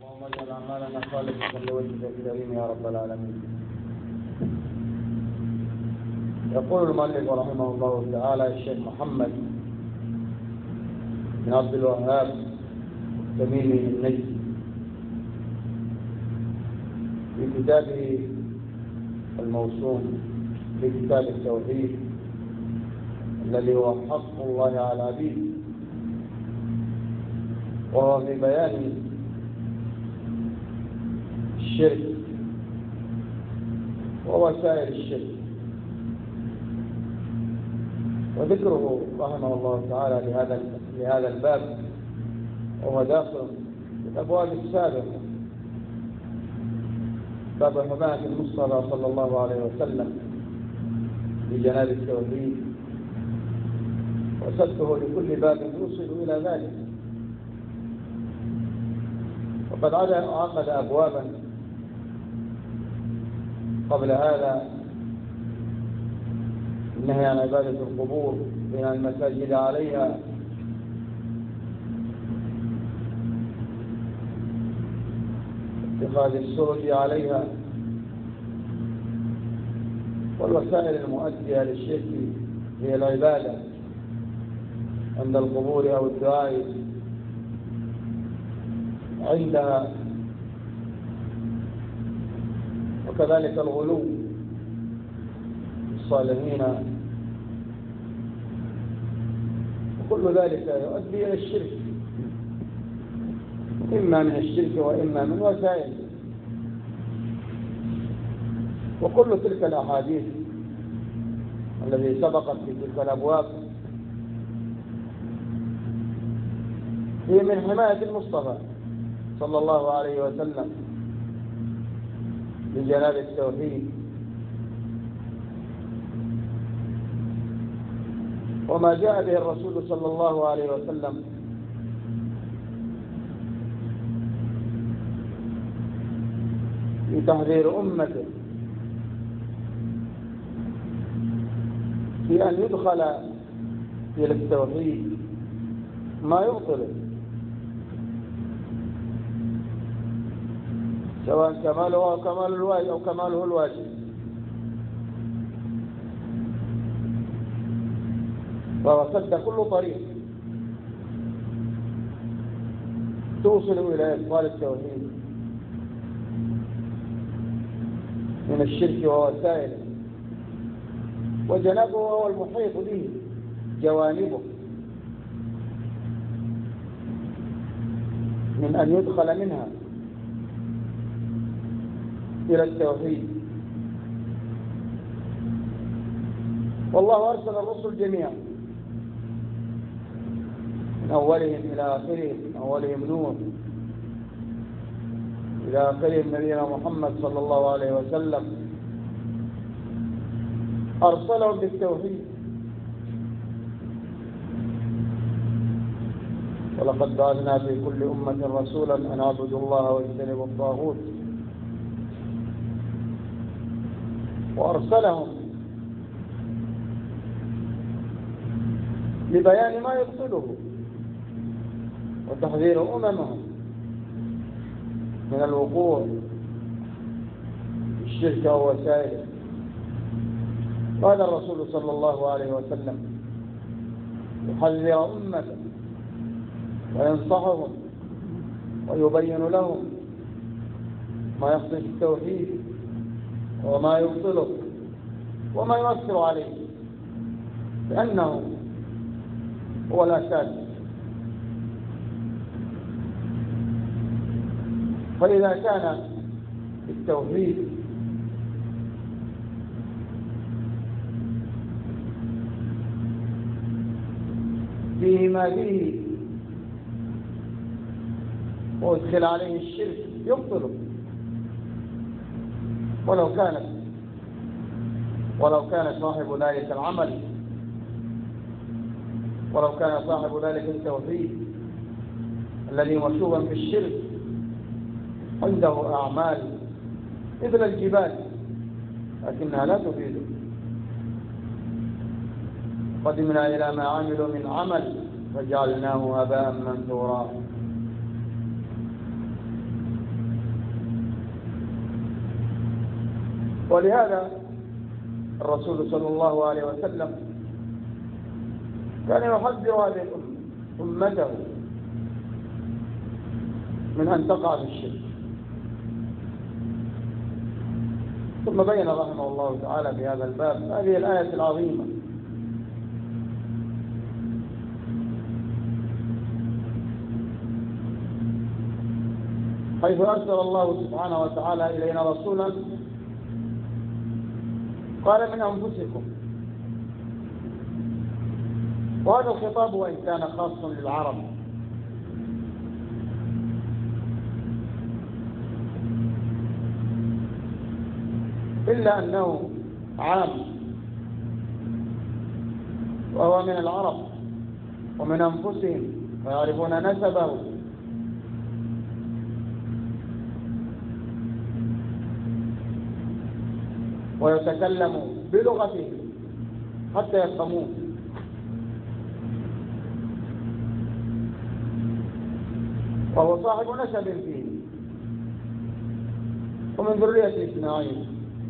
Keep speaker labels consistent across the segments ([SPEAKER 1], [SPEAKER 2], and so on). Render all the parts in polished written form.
[SPEAKER 1] اللهم اجعل اعمالنا خالصة لوجهك الكريم يا رب العالمين. يقول المؤلف رحمه الله تعالى الشيخ محمد بن عبد الوهاب التميمي النجدي في كتابه الموسوم في كتاب التوحيد الذي هو حق الله على العبيد، وهو في بيان الشرك ووسائل الشرك، وذكره رحمه الله تعالى لهذا الباب وهو داخل في الأبواب السابقة، باب حماية المصطفى صلى الله عليه وسلم بجناب التوحيد وسده لكل باب يوصل إلى ذلك. وقد عقد أبوابا قبل هذا: النهي عن عبادة القبور، بناء المساجد عليها، اتخاذ السرج عليها، والوسائل المؤدية للشرك هي العبادة عند القبور أو الدعاء عندها، وكذلك الغلو الصالحين، وكل ذلك يؤدي إلى الشرك، إما من الشرك وإما من وسائل. وكل تلك الأحاديث التي سبقت في تلك الأبواب هي من حماية المصطفى صلى الله عليه وسلم بجناب التوحيد، وما جاء به الرسول صلى الله عليه وسلم في تحذير أمته في أن يدخل إلى التوحيد ما يبطله، سواء كماله أو كمال الواجب أو كماله الواجب. فهو سد كل طريق توصل إلى إبطال التوحيد من الشرك ووسائله، وجنبه هو المحيط به جوانبه، من أن يدخل منها إلى التوحيد. والله أرسل الرسل جميعا من أولهم إلى آخرهم، من أولهم نوح إلى آخرهم نبينا محمد صلى الله عليه وسلم، أرسلهم بالتوحيد. ولقد بعثنا في كل أمة رسولا أن اعبدوا الله واجتنبوا الطاغوت، وأرسلهم لبيان ما يبطله وتحذير أممهم من الوقوع في الشرك ووسائله. قال الرسول صلى الله عليه وسلم يحذر أمته وينصحهم ويبين لهم ما يخص التوحيد وما يبطله وما يؤثر عليه، لأنه هو الأساس. فإذا كان التوحيد فيه ما فيه وادخل عليه الشرك يبطله، ولو كان صاحب ذلك العمل، ولو كان صاحب ذلك التوحيد الذي مشوبا بالشرك عنده أعمال مثل الجبال لكنها لا تفيده. قدمنا إلى ما عملوا من عمل فجعلناه هباء منثورا. ولهذا الرسول صلى الله عليه وسلم كان يحذر هذه أمته من أن تقع في الشرك. ثم بين رحمه الله تعالى في هذا الباب هذه الآية العظيمة حيث أرسل الله سبحانه وتعالى إلينا رسولا قال من أنفسكم، وهذا الخطاب وإن كان خاصا للعرب إلا أنه عام، وهو من العرب ومن أنفسهم ويعرفون نسبه، ويتكلم بلغته حتى يفهموه. وهو صاحب نسب فيه ومن ذرية إسماعيل.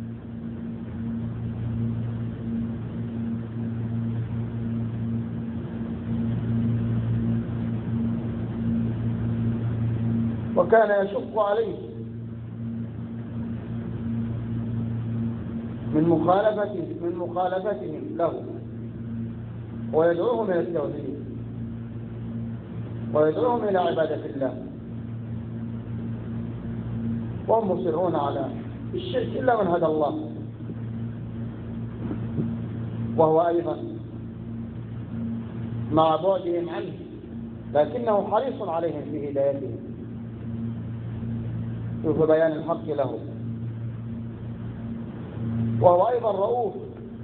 [SPEAKER 1] وكان يشق عليه من مخالفتهم له، ويدعوهم إلى التوحيد ويدعوهم إلى عبادة الله، وهم مصرون على الشرك إلا من هدى الله، وهو أيضا مع بعدهم عنه لكنه حريص عليهم في هدايتهم وفي بيان الحق له، وهو أيضا رؤوف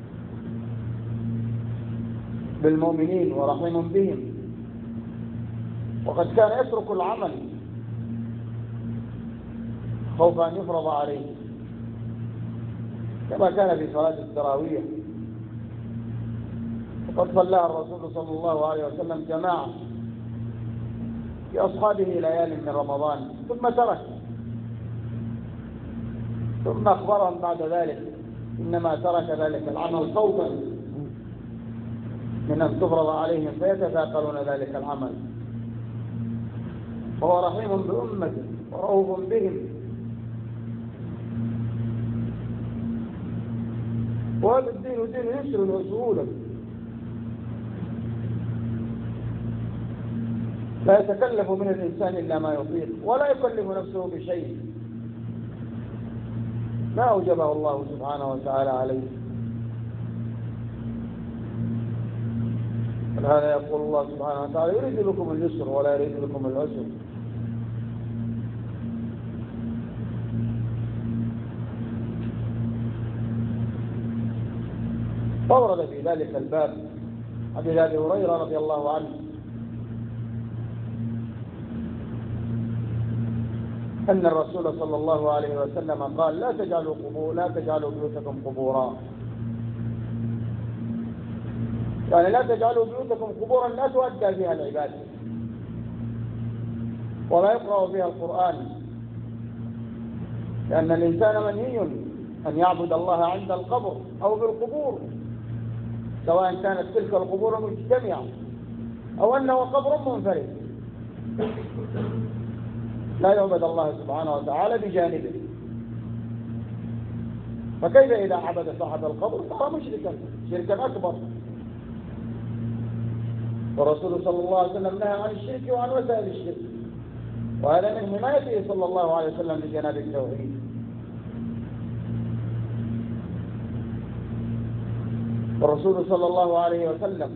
[SPEAKER 1] بالمؤمنين ورحيم بهم، وقد كان يترك العمل خوف أن يفرض عليه، كما كان في صلاة التراويح، وقد صلى الرسول صلى الله عليه وسلم جماعة في أصحابه ليال من رمضان ثم ترك، ثم أخبرهم بعد ذلك إنما ترك ذلك العمل خوفا من أن تفرض عليهم فيتثاقلون ذلك العمل، وهو رحيم بأمته ورؤوف بهم. وهذا الدين دين يسر وسهولة، لا يتكلف من الإنسان إلا ما يطيق، ولا يكلف نفسه بشيء ما أوجبه الله سبحانه وتعالى عليه. فهذا يقول الله سبحانه وتعالى يريد لكم اليسر ولا يريد لكم العسر. فورد في ذلك الباب حديث أبي هريرة رضي الله عنه أن الرسول صلى الله عليه وسلم قال لا تجعلوا بيوتكم قبورا، يعني لا تجعلوا بيوتكم قبورا لا تؤدى فيها العبادة ولا يقرأ فيها القرآن، لأن الإنسان منهي أن يعبد الله عند القبر أو بالقبور، سواء كانت تلك القبور مجتمعة أو أنه قبر منفرد، لا يعبد الله سبحانه وتعالى بجانبه. فكيف إذا عبد صاحب القبر صار مشركا شركا أكبر؟ والرسول صلى الله عليه وسلم نهى عن الشرك وعن وسائل الشرك، وهذا من حمايته صلى الله عليه وسلم لجناب التوحيد. والرسول صلى الله عليه وسلم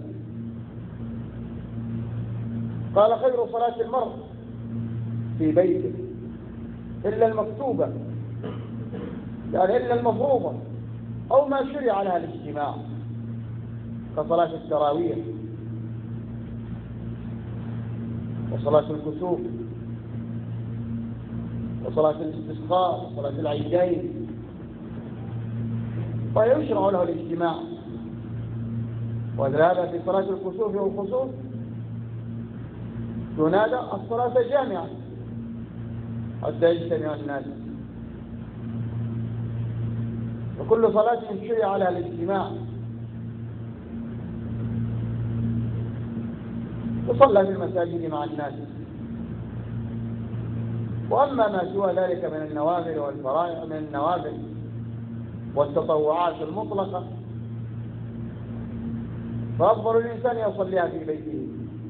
[SPEAKER 1] قال خير صلاة المرء في بيته إلا المكتوبة، يعني إلا المفروضة أو ما شرع لها الاجتماع كصلاة التراويح وصلاة الكسوف وصلاة الاستسقاء وصلاة العيدين، ويشرع له الاجتماع. وهذا في صلاة الكسوف والخسوف تنادى الصلاة جامعة حتى يجتمع الناس، كل صلاة شرع لها الاجتماع، تصلى في المساجد مع الناس. وأما ما سوى ذلك من النوافل والفرائض، من النوافل والتطوعات المطلقة، فأفضل الإنسان يصليها في بيته،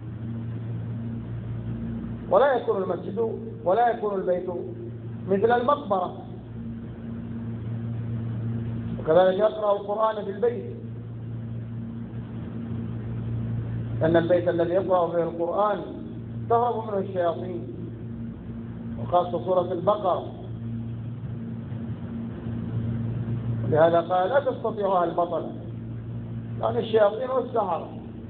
[SPEAKER 1] ولا يكون المسجد ولا يكون البيت مثل المقبرة. وكذلك يقرأ القرآن في البيت، لأن البيت الذي يقرأ فيه القرآن تهرب منه الشياطين، وخاصة سورة البقرة. لهذا قال لا تستطيعها البطلة، يعني الشياطين والسحرة.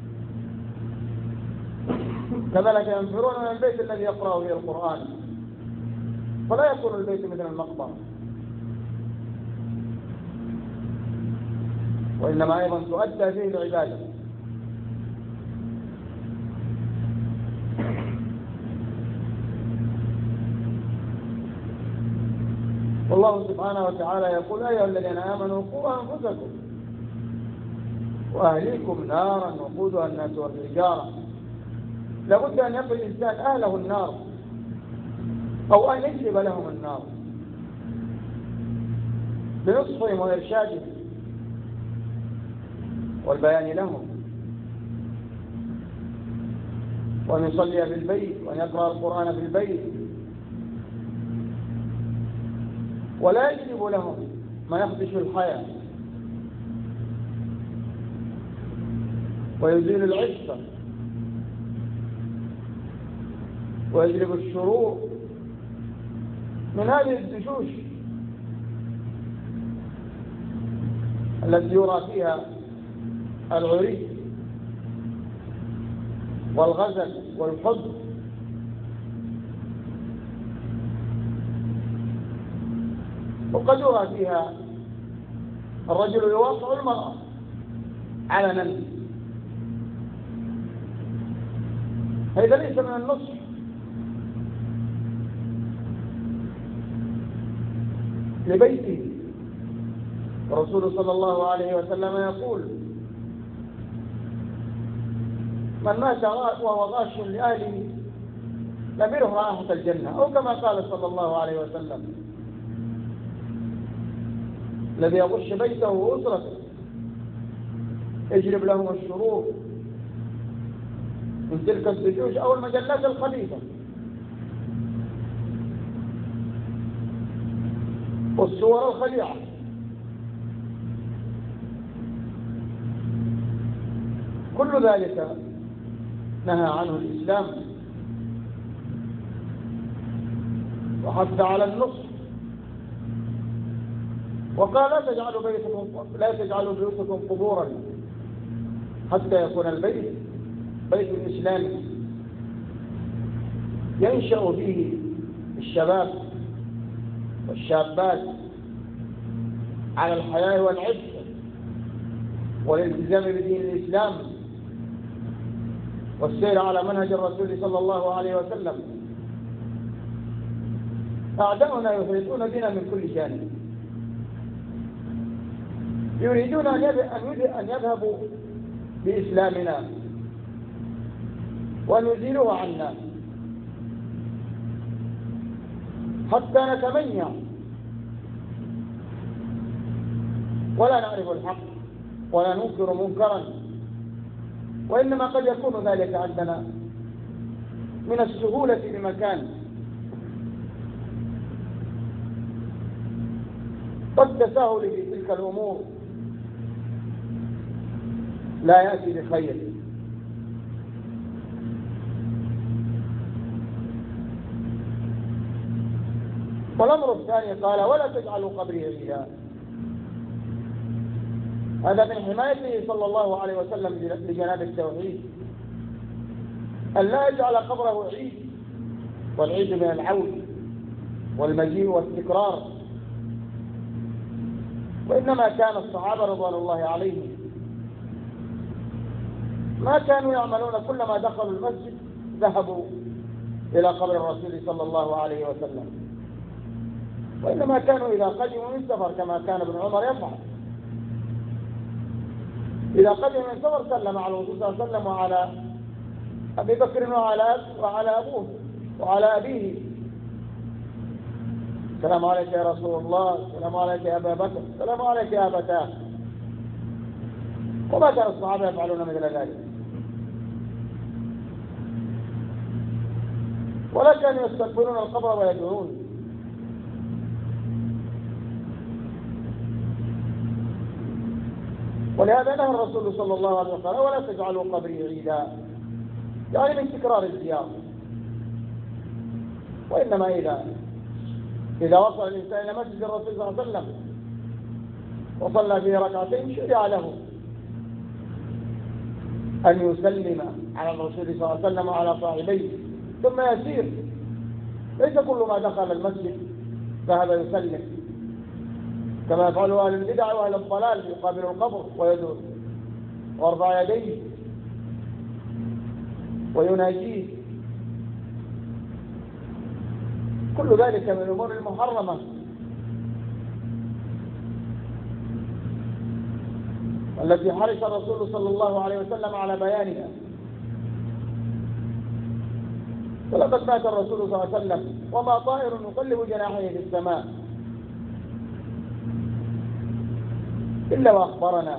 [SPEAKER 1] كذلك ينفرون من البيت الذي يقرأ فيه القرآن، فلا يكون البيت مثل المقبرة. وإنما أيضا تؤدى فيه العبادة. والله سبحانه وتعالى يقول أيها الذين آمنوا قوا أنفسكم وأهليكم نارا وقودها الناس والحجارة. لابد أن يقل الإنسان أهله النار أو أن يجلب لهم النار بنصحهم وإرشادهم والبيان لهم، وأن يصلي في البيت، وأن يقرأ القرآن في البيت، ولا يجلب لهم ما يخدش الحياة ويزيل العفة ويجلب الشرور من هذه الدشوش التي يرى فيها العري والغزل والحب. وقد يرى فيها الرجل يواقع المرأة علنا. هذا ليس من النصح، لبيته. الرسول صلى الله عليه وسلم يقول من مات وهو غاش لأهله لم يره رائحة الجنة، أو كما قال صلى الله عليه وسلم الذي يغش بيته وأسرته يجلب لهم الشرور من تلك الدجوج أو المجلات الخبيثة والصور الخليعة. كل ذلك نهى عنه الإسلام وحث على النصح، وقال لا تجعلوا بيوتكم قبورا حتى يكون البيت بيت الإسلام ينشأ فيه الشباب والشابات على الحياة والعفة والالتزام بدين الإسلام والسير على منهج الرسول صلى الله عليه وسلم. أعداؤنا يحيطون بنا من كل جانب، يريدون أن يذهبوا بإسلامنا وأن يزيلوه عنا حتى نتمنى ولا نعرف الحق ولا ننكر منكرا. وإنما قد يكون ذلك عندنا من السهولة بمكان، والتساهل في تلك الأمور لا يأتي بخير. والأمر الثاني قال ولا تجعلوا قبري عيدا. هذا من حمايته صلى الله عليه وسلم لجناب التوحيد، أن لا يجعل قبره عيد، والعيد من العود والمجيء والتكرار. وإنما كان الصحابة رضوان الله عليهم ما كانوا يعملون كلما دخلوا المسجد ذهبوا إلى قبر الرسول صلى الله عليه وسلم وإنما كانوا إذا قدموا من سفر كما كان ابن عمر يفعل، إذا قدم من سفر سلم على الرسول صلى الله عليه وسلم وعلى أبي بكر وعلى أبوه وعلى أبيه: السلام عليك يا رسول الله، السلام عليك يا أبا بكر، السلام عليك يا أبتاه. وما كان الصحابة يفعلون مثل ذلك، ولا كانوا يستقبلون القبر ويدعون. ولهذا نهى الرسول صلى الله عليه وسلم: ولا تجعلوا قبري عيدا، يعني من تكرار الزيارة. وإنما إذا وصل الإنسان إلى مسجد الرسول صلى الله عليه وسلم وصلى فيه ركعتين شرع له أن يسلم على الرسول صلى الله عليه وسلم وعلى صاحبيه ثم يسير. ليس كل ما دخل المسجد ذهب يسلم، كما يفعل أهل البدع وأهل الضلال، يقابل القبر ويدعو ويرفع يديه ويناجيه. كل ذلك من الأمور المحرمة التي حرص الرسول صلى الله عليه وسلم على بيانها. ولقد مات الرسول صلى الله عليه وسلم وما طائر يقلب جناحيه في السماء إلا وأخبرنا.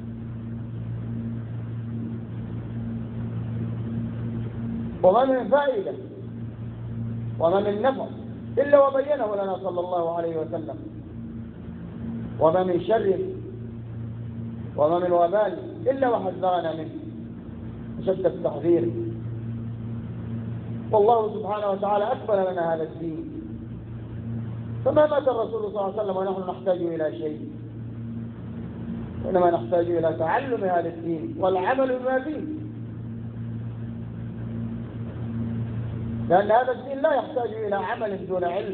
[SPEAKER 1] وما من فائدة وما من نفع إلا وبينه لنا صلى الله عليه وسلم. وما من شر وما من وبال إلا وحذرنا منه شد التحذير. والله سبحانه وتعالى أكمل لنا هذا الدين، فما مات الرسول صلى الله عليه وسلم ونحن نحتاج إلى شيء، وإنما نحتاج إلى تعلم هذا الدين والعمل بما فيه، لأن هذا الدين لا يحتاج إلى عمل دون علم،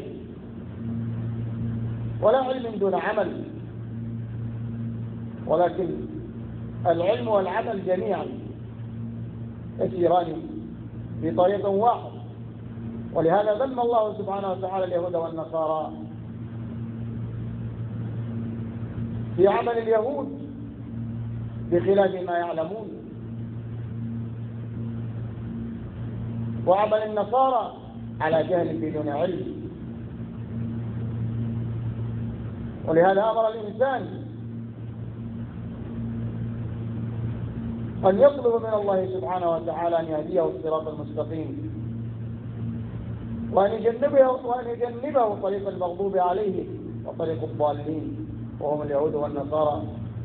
[SPEAKER 1] ولا علم دون عمل، ولكن العلم والعمل جميعا يسيران في طريق واحد. ولهذا ذم الله سبحانه وتعالى اليهود والنصارى في عمل اليهود بخلاف ما يعلمون، وعمل النصارى على جهل بدون علم. ولهذا أمر الإنسان أن يطلب من الله سبحانه وتعالى أن يهديه الصراط المستقيم، وأن يجنبه طريق المغضوب عليه وطريق الضالين وهم اليهود والنصارى.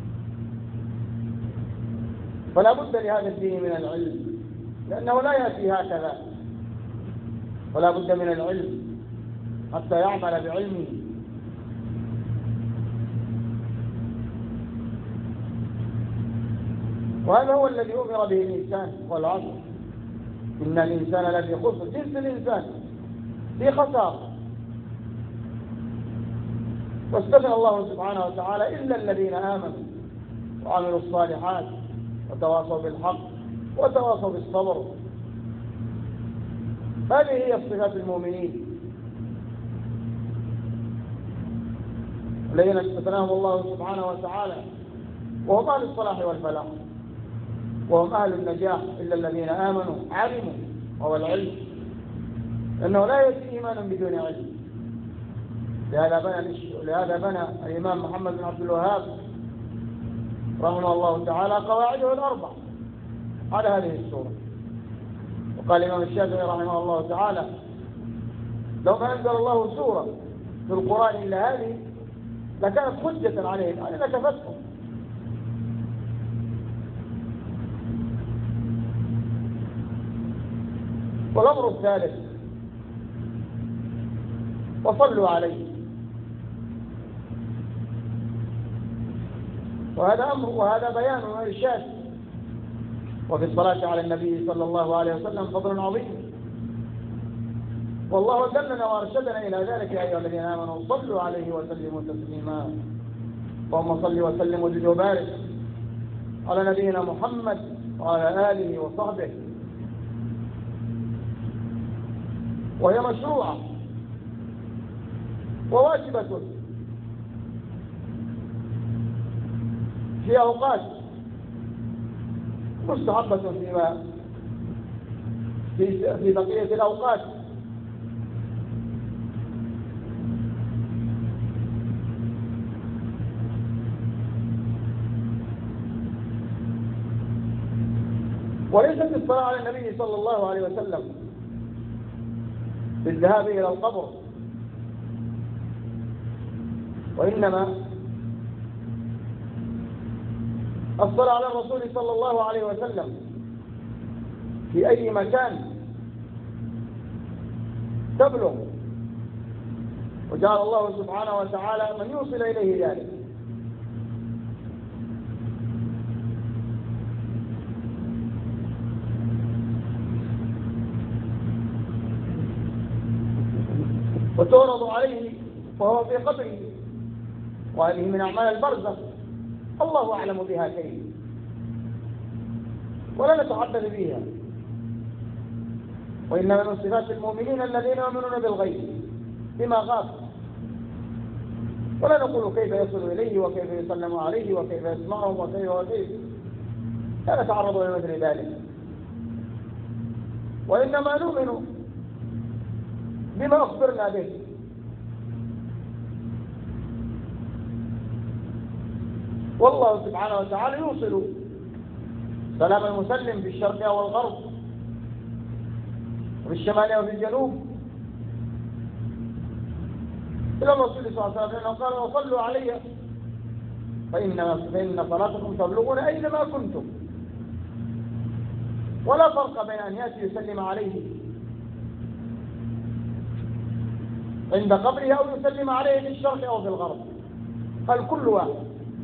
[SPEAKER 1] فلا بد لهذا الدين من العلم، لأنه لا يأتي هكذا، ولا بد من العلم حتى يعمل بعلمه. وهذا هو الذي أمر به الإنسان. والعصر إن الإنسان لفي خسر، جنس الإنسان في خسارة. واستثنى الله سبحانه وتعالى إلا الذين آمنوا وعملوا الصالحات وتواصوا بالحق وتواصوا بالصبر. هذه هي صفات المؤمنين الذين استثناهم الله سبحانه وتعالى، وهم أهل الصلاح والفلاح، وهم أهل النجاح إلا الذين آمنوا علموا، وهو العلم، لأنه لا يأتي إيمان بدون علم. لهذا بنى الإمام محمد بن عبد الوهاب رحمه الله تعالى قواعده الأربع على هذه السورة. وقال الإمام الشافعي رحمه الله تعالى: لو ما أنزل الله سورة في القرآن إلا هذه لكانت حجة عليهم، يعني لكفتهم. والأمر الثالث: وصلوا عليه. وهذا أمر وهذا بيان وإرشاد. وفي الصلاة على النبي صلى الله عليه وسلم فضل عظيم، والله دلنا وأرشدنا إلى ذلك: يا أيها الذين آمنوا صلوا عليه وسلموا تسليما. اللهم صل وسلم وزد وبارك على نبينا محمد وعلى آله وصحبه. وهي مشروعة وواجبة في أوقات، مستحبة في بقية الأوقات. وليست الصلاة على النبي صلى الله عليه وسلم بالذهاب إلى القبر، وإنما الصلاة على الرسول صلى الله عليه وسلم في أي مكان تبلغ، وجعل الله سبحانه وتعالى من يوصل إليه ذلك. وتعرض عليه وهو في قبره، وهذه من أعمال البرزخ الله أعلم بها كيف، ولا نتحدث بها، وإنما من صفات المؤمنين الذين يؤمنون بالغيب بما غاب، ولا نقول كيف يصل إليه وكيف يسلم عليه وكيف يسمعهم وكيف لا نتعرض لمثل ذلك، وإنما نؤمن بما أخبرنا به. والله سبحانه وتعالى يوصل سلام المسلم في الشرق أو الغرب، وفي الشمال أو في الجنوب، إلى الرسول صلى الله عليه وسلم قال: وصلوا علي فإن صلاتكم تبلغون أينما كنتم. ولا فرق بين أن يأتي يسلم عليه عند قبره أو يسلم عليه في الشرق أو في الغرب، الكل واحد،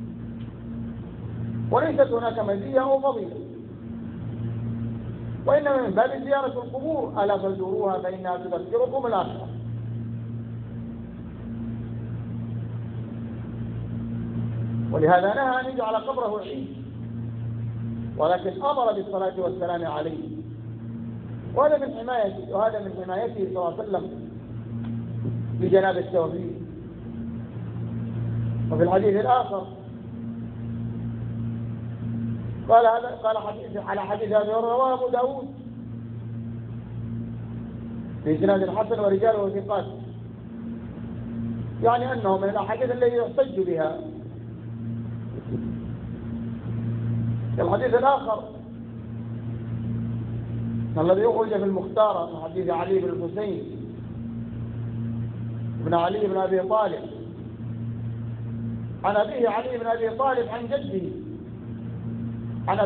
[SPEAKER 1] وليست هناك مزية أو فضيلة، وإنما من باب زيارة القبور: ألا فزوروها فإنها تذكركم الآخرة. ولهذا نهى أن يجعل قبره عيد، ولكن أمر بالصلاة والسلام عليه، وهذا من حمايته صلى الله عليه وسلم بجناب التوحيد. وفي الحديث الآخر قال على حديث أبي هريرة رواه أبو داود بإسناد الحسن ورجاله ثقات، يعني أنه من الأحاديث التي يحتج بها. في الحديث الآخر الذي يخرج في المختارة من حديث علي بن الحسين بن علي بن أبي طالب عن أبيه علي بن أبي طالب عن جده عن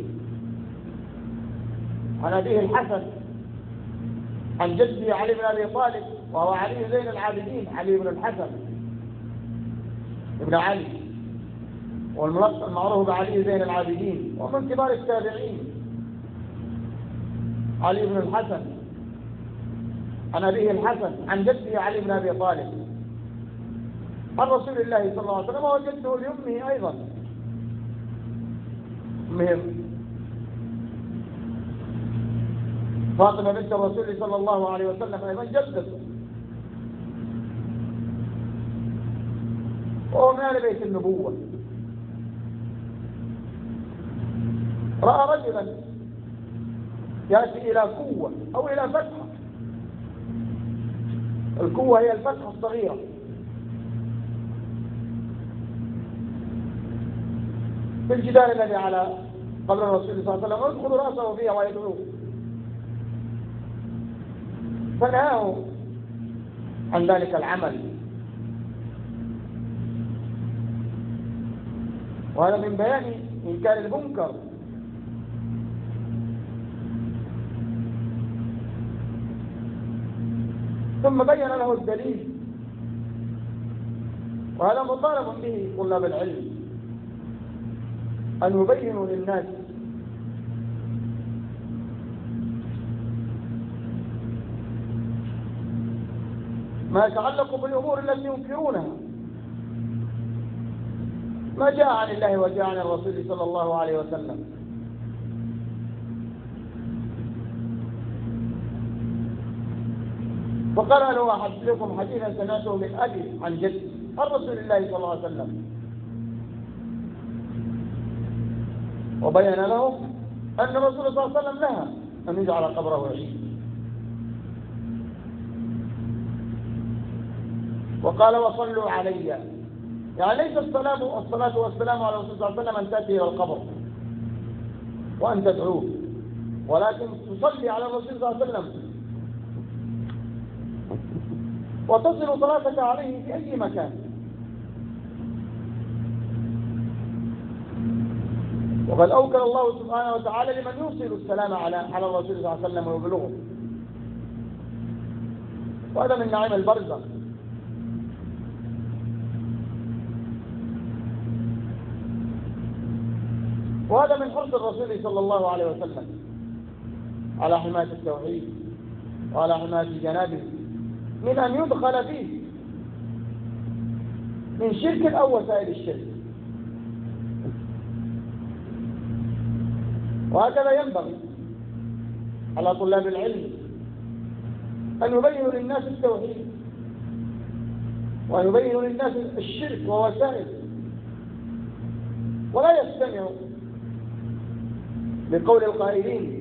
[SPEAKER 1] أبيه الحسن عن جده علي بن أبي طالب، وهو علي زين العابدين، علي بن الحسن ابن علي، والملقب المعروف بعلي زين العابدين، ومن كبار التابعين. علي بن الحسن عن أبيه الحسن عن جده علي بن أبي طالب عن رسول الله صلى الله عليه وسلم، وجده لأمه أيضا، أمه فاطمة بنت الرسول صلى الله عليه وسلم أيضا جدته، وهو من أهل بيت النبوة. رأى رجلا يأتي إلى كوة أو إلى فتحة، الكوة هي الفتحة الصغيرة، في الجدار الذي على قبر الرسول صلى الله عليه وسلم، يدخل رأسه فيها ويدعوه، فنهاه عن ذلك العمل. وهذا من بيان إنكار المنكر. ثم بين له الدليل، وهذا مطالب به طلاب العلم أن يبينوا للناس ما يتعلق بالأمور التي ينكرونها، ما جاء عن الله وجاء عن الرسول صلى الله عليه وسلم. فقال أنا أحدثكم حديثا سمعته من أبي عن جد عن رسول الله صلى الله عليه وسلم، وبين لهم أن الرسول صلى الله عليه وسلم نهى أن يجعل قبره عيد، وقال وصلوا علي، يعني ليس الصلاة والسلام على الرسول صلى الله عليه وسلم أن تأتي إلى القبر وأن تدعوه، ولكن تصلي على الرسول صلى الله عليه وسلم وتصل صلاتك عليه في أي مكان. وقد أوكل الله سبحانه وتعالى لمن يوصل السلام على الرسول صلى الله عليه وسلم ويبلغه، وهذا من نعيم البرزخ. وهذا من حرص الرسول صلى الله عليه وسلم على حماية التوحيد وعلى حماية جنابه من أن يدخل فيه من شرك أو وسائل الشرك. وهكذا ينبغي على طلاب العلم أن يبينوا للناس التوحيد وأن يبينوا للناس الشرك ووسائل، ولا يستمعوا لقول القائلين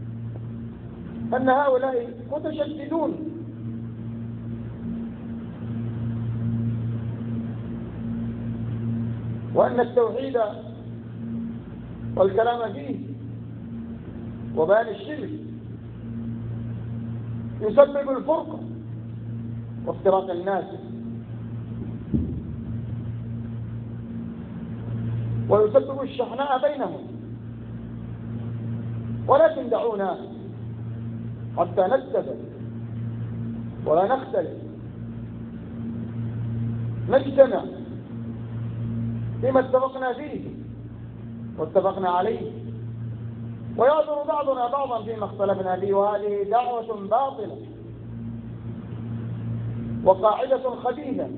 [SPEAKER 1] أن هؤلاء متشددون، وأن التوحيد والكلام فيه وبيان الشرك يسبب الفرقة وافتراق الناس ويسبب الشحناء بينهم. ولكن دعونا حتى نتفق ولا نختلف، نجتمع فيما اتفقنا فيه واتفقنا عليه، ويعذر بعضنا بعضا فيما اختلفنا فيه، وهذه دعوة باطلة وقاعدة خبيثة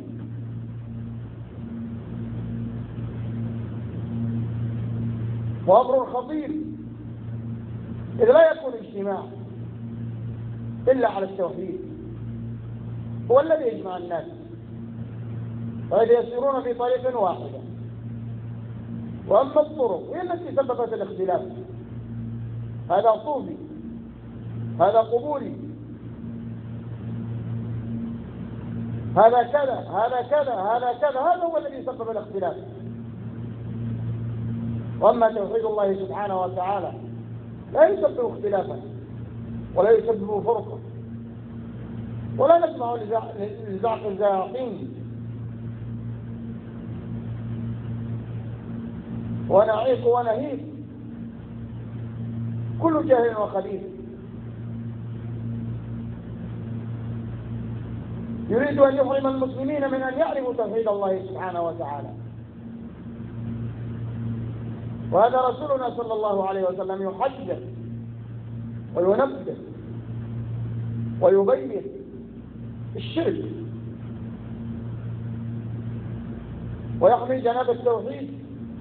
[SPEAKER 1] وأمر خطير، إذ لا يكون اجتماع إلا على التوحيد، هو الذي يجمع الناس، وإذ يسيرون في طريق واحدة. وأما الطرق هي التي سببت الاختلاف، هذا صوفي، هذا قبوري، هذا كذا، هذا كذا، هذا كذا، هذا هو الذي سبب الاختلاف. وأما توحيد الله سبحانه وتعالى لا يسبب اختلافا ولا يسبب فرقة، ولا نسمع لزعق الزاعقين ونعيق ونهيق كل جاهل وخبيث يريد أن يحرم المسلمين من أن يعرفوا توحيد الله سبحانه وتعالى. وهذا رسولنا صلى الله عليه وسلم يحذر وينبه ويبين الشرك ويحمي جناب التوحيد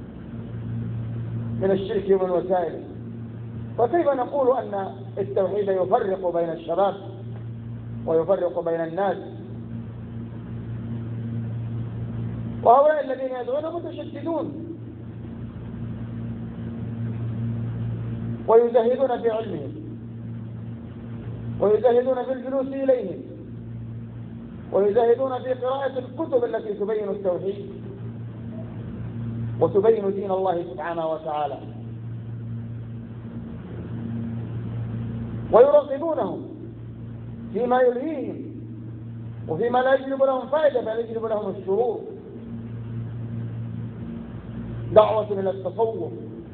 [SPEAKER 1] من الشرك ومن وسائله. فكيف نقول أن التوحيد يفرق بين الشباب ويفرق بين الناس، وهؤلاء الذين يدعون متشددون ويزهدون في علمهم ويزهدون في الجلوس إليهم ويزهدون في قراءة الكتب التي تبين التوحيد وتبين دين الله سبحانه وتعالى، ويرغبونهم فيما يلهيهم وفيما لا يجلب لهم فائدة بل يجلب لهم الشرور. دعوة إلى التصوف،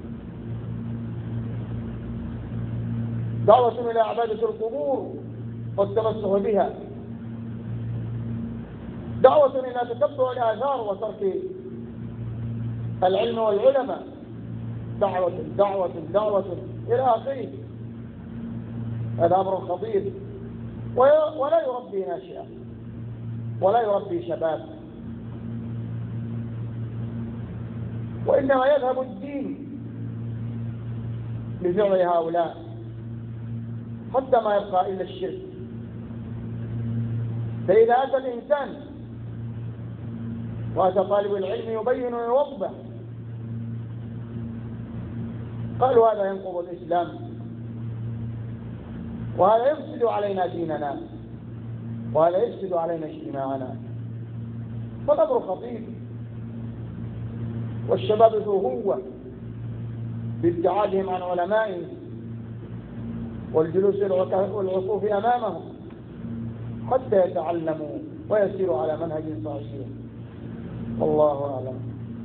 [SPEAKER 1] دعوة إلى عبادة القبور والتمسح بها، دعوة إلى تتبع الآثار وترك العلم والعلماء، دعوة إلى آخره. هذا أمر خطير ولا يربي ناشئا ولا يربي شباب، وإنما يذهب الدين بفعل هؤلاء حتى ما يبقى إلا الشرك فإذا أتى الإنسان وأتى طالب العلم يبين ويوضح قالوا هذا ينقض الإسلام وهذا يفسد علينا ديننا وهذا يفسد علينا اجتماعنا، فالأمر خطير. والشباب ذو هوة بابتعادهم عن علمائهم والجلوس والوقوف أمامهم حتى يتعلموا ويسيروا على منهج صحيح. والله أعلم.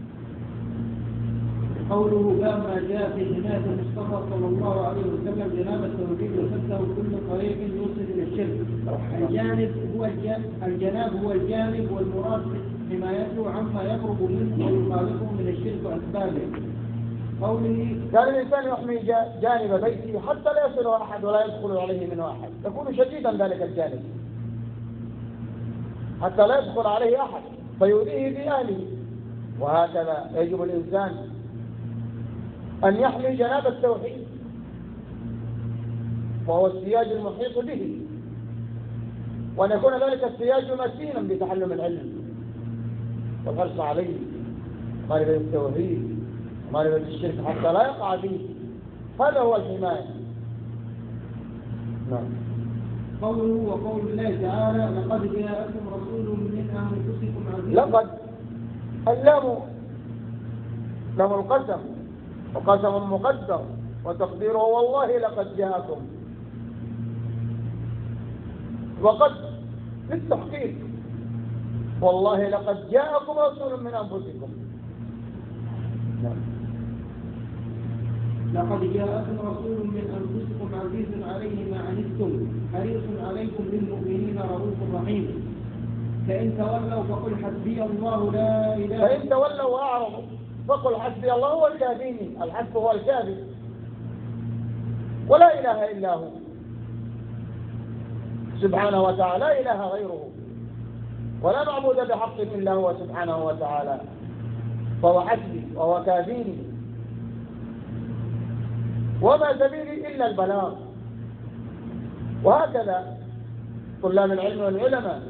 [SPEAKER 2] قوله ما جاء في حماية المصطفى صلى الله عليه وسلم جناب التوحيد وسده كل طريق يوصل إلى الشرك. الجناب هو الجانب والمراد حمايته عما يقرب منه ويخالفه من الشرك وأسبابه. قوله
[SPEAKER 1] كان الإنسان يحمي جانب بيته حتى لا يصل أحد ولا يدخل عليه منه أحد، يكون شديدا ذلك الجانب حتى لا يدخل عليه أحد فيؤذيه بأهله. وهكذا يجب الإنسان أن يحمي جناب التوحيد وهو السياج المحيط به، وأن يكون ذلك السياج متينا بتعلم العلم والحرص عليه معرفة التوحيد ومعرفة الشرك حتى لا يقع فيه. هذا هو الحماية. نعم.
[SPEAKER 2] قوله وقول الله تعالى لقد جاءكم رسول من أنفسكم عزيز.
[SPEAKER 1] لقد اللام لام القسم وقسم مقدر وتقديره والله لقد جاءكم، وقد للتحقيق والله لقد جاءكم رسول من أنفسكم.
[SPEAKER 2] لقد جاءكم رسول من أنفسكم عزيز عليه ما عنتم حريص عليكم بالمؤمنين رؤوف رحيم. فإن تولوا فقل حسبي الله لا إله إلا هو.
[SPEAKER 1] فإن تولوا وأعرضوا فقل حسبي الله هو الكافيني. الحسب هو الكافي ولا إله إلا هو سبحانه وتعالى، لا إله غيره ولا معبود بحق إلا هو سبحانه وتعالى، فهو حسبي وهو كافيني وما سبيلي إلا البلاغ. وهكذا طلاب العلم والعلماء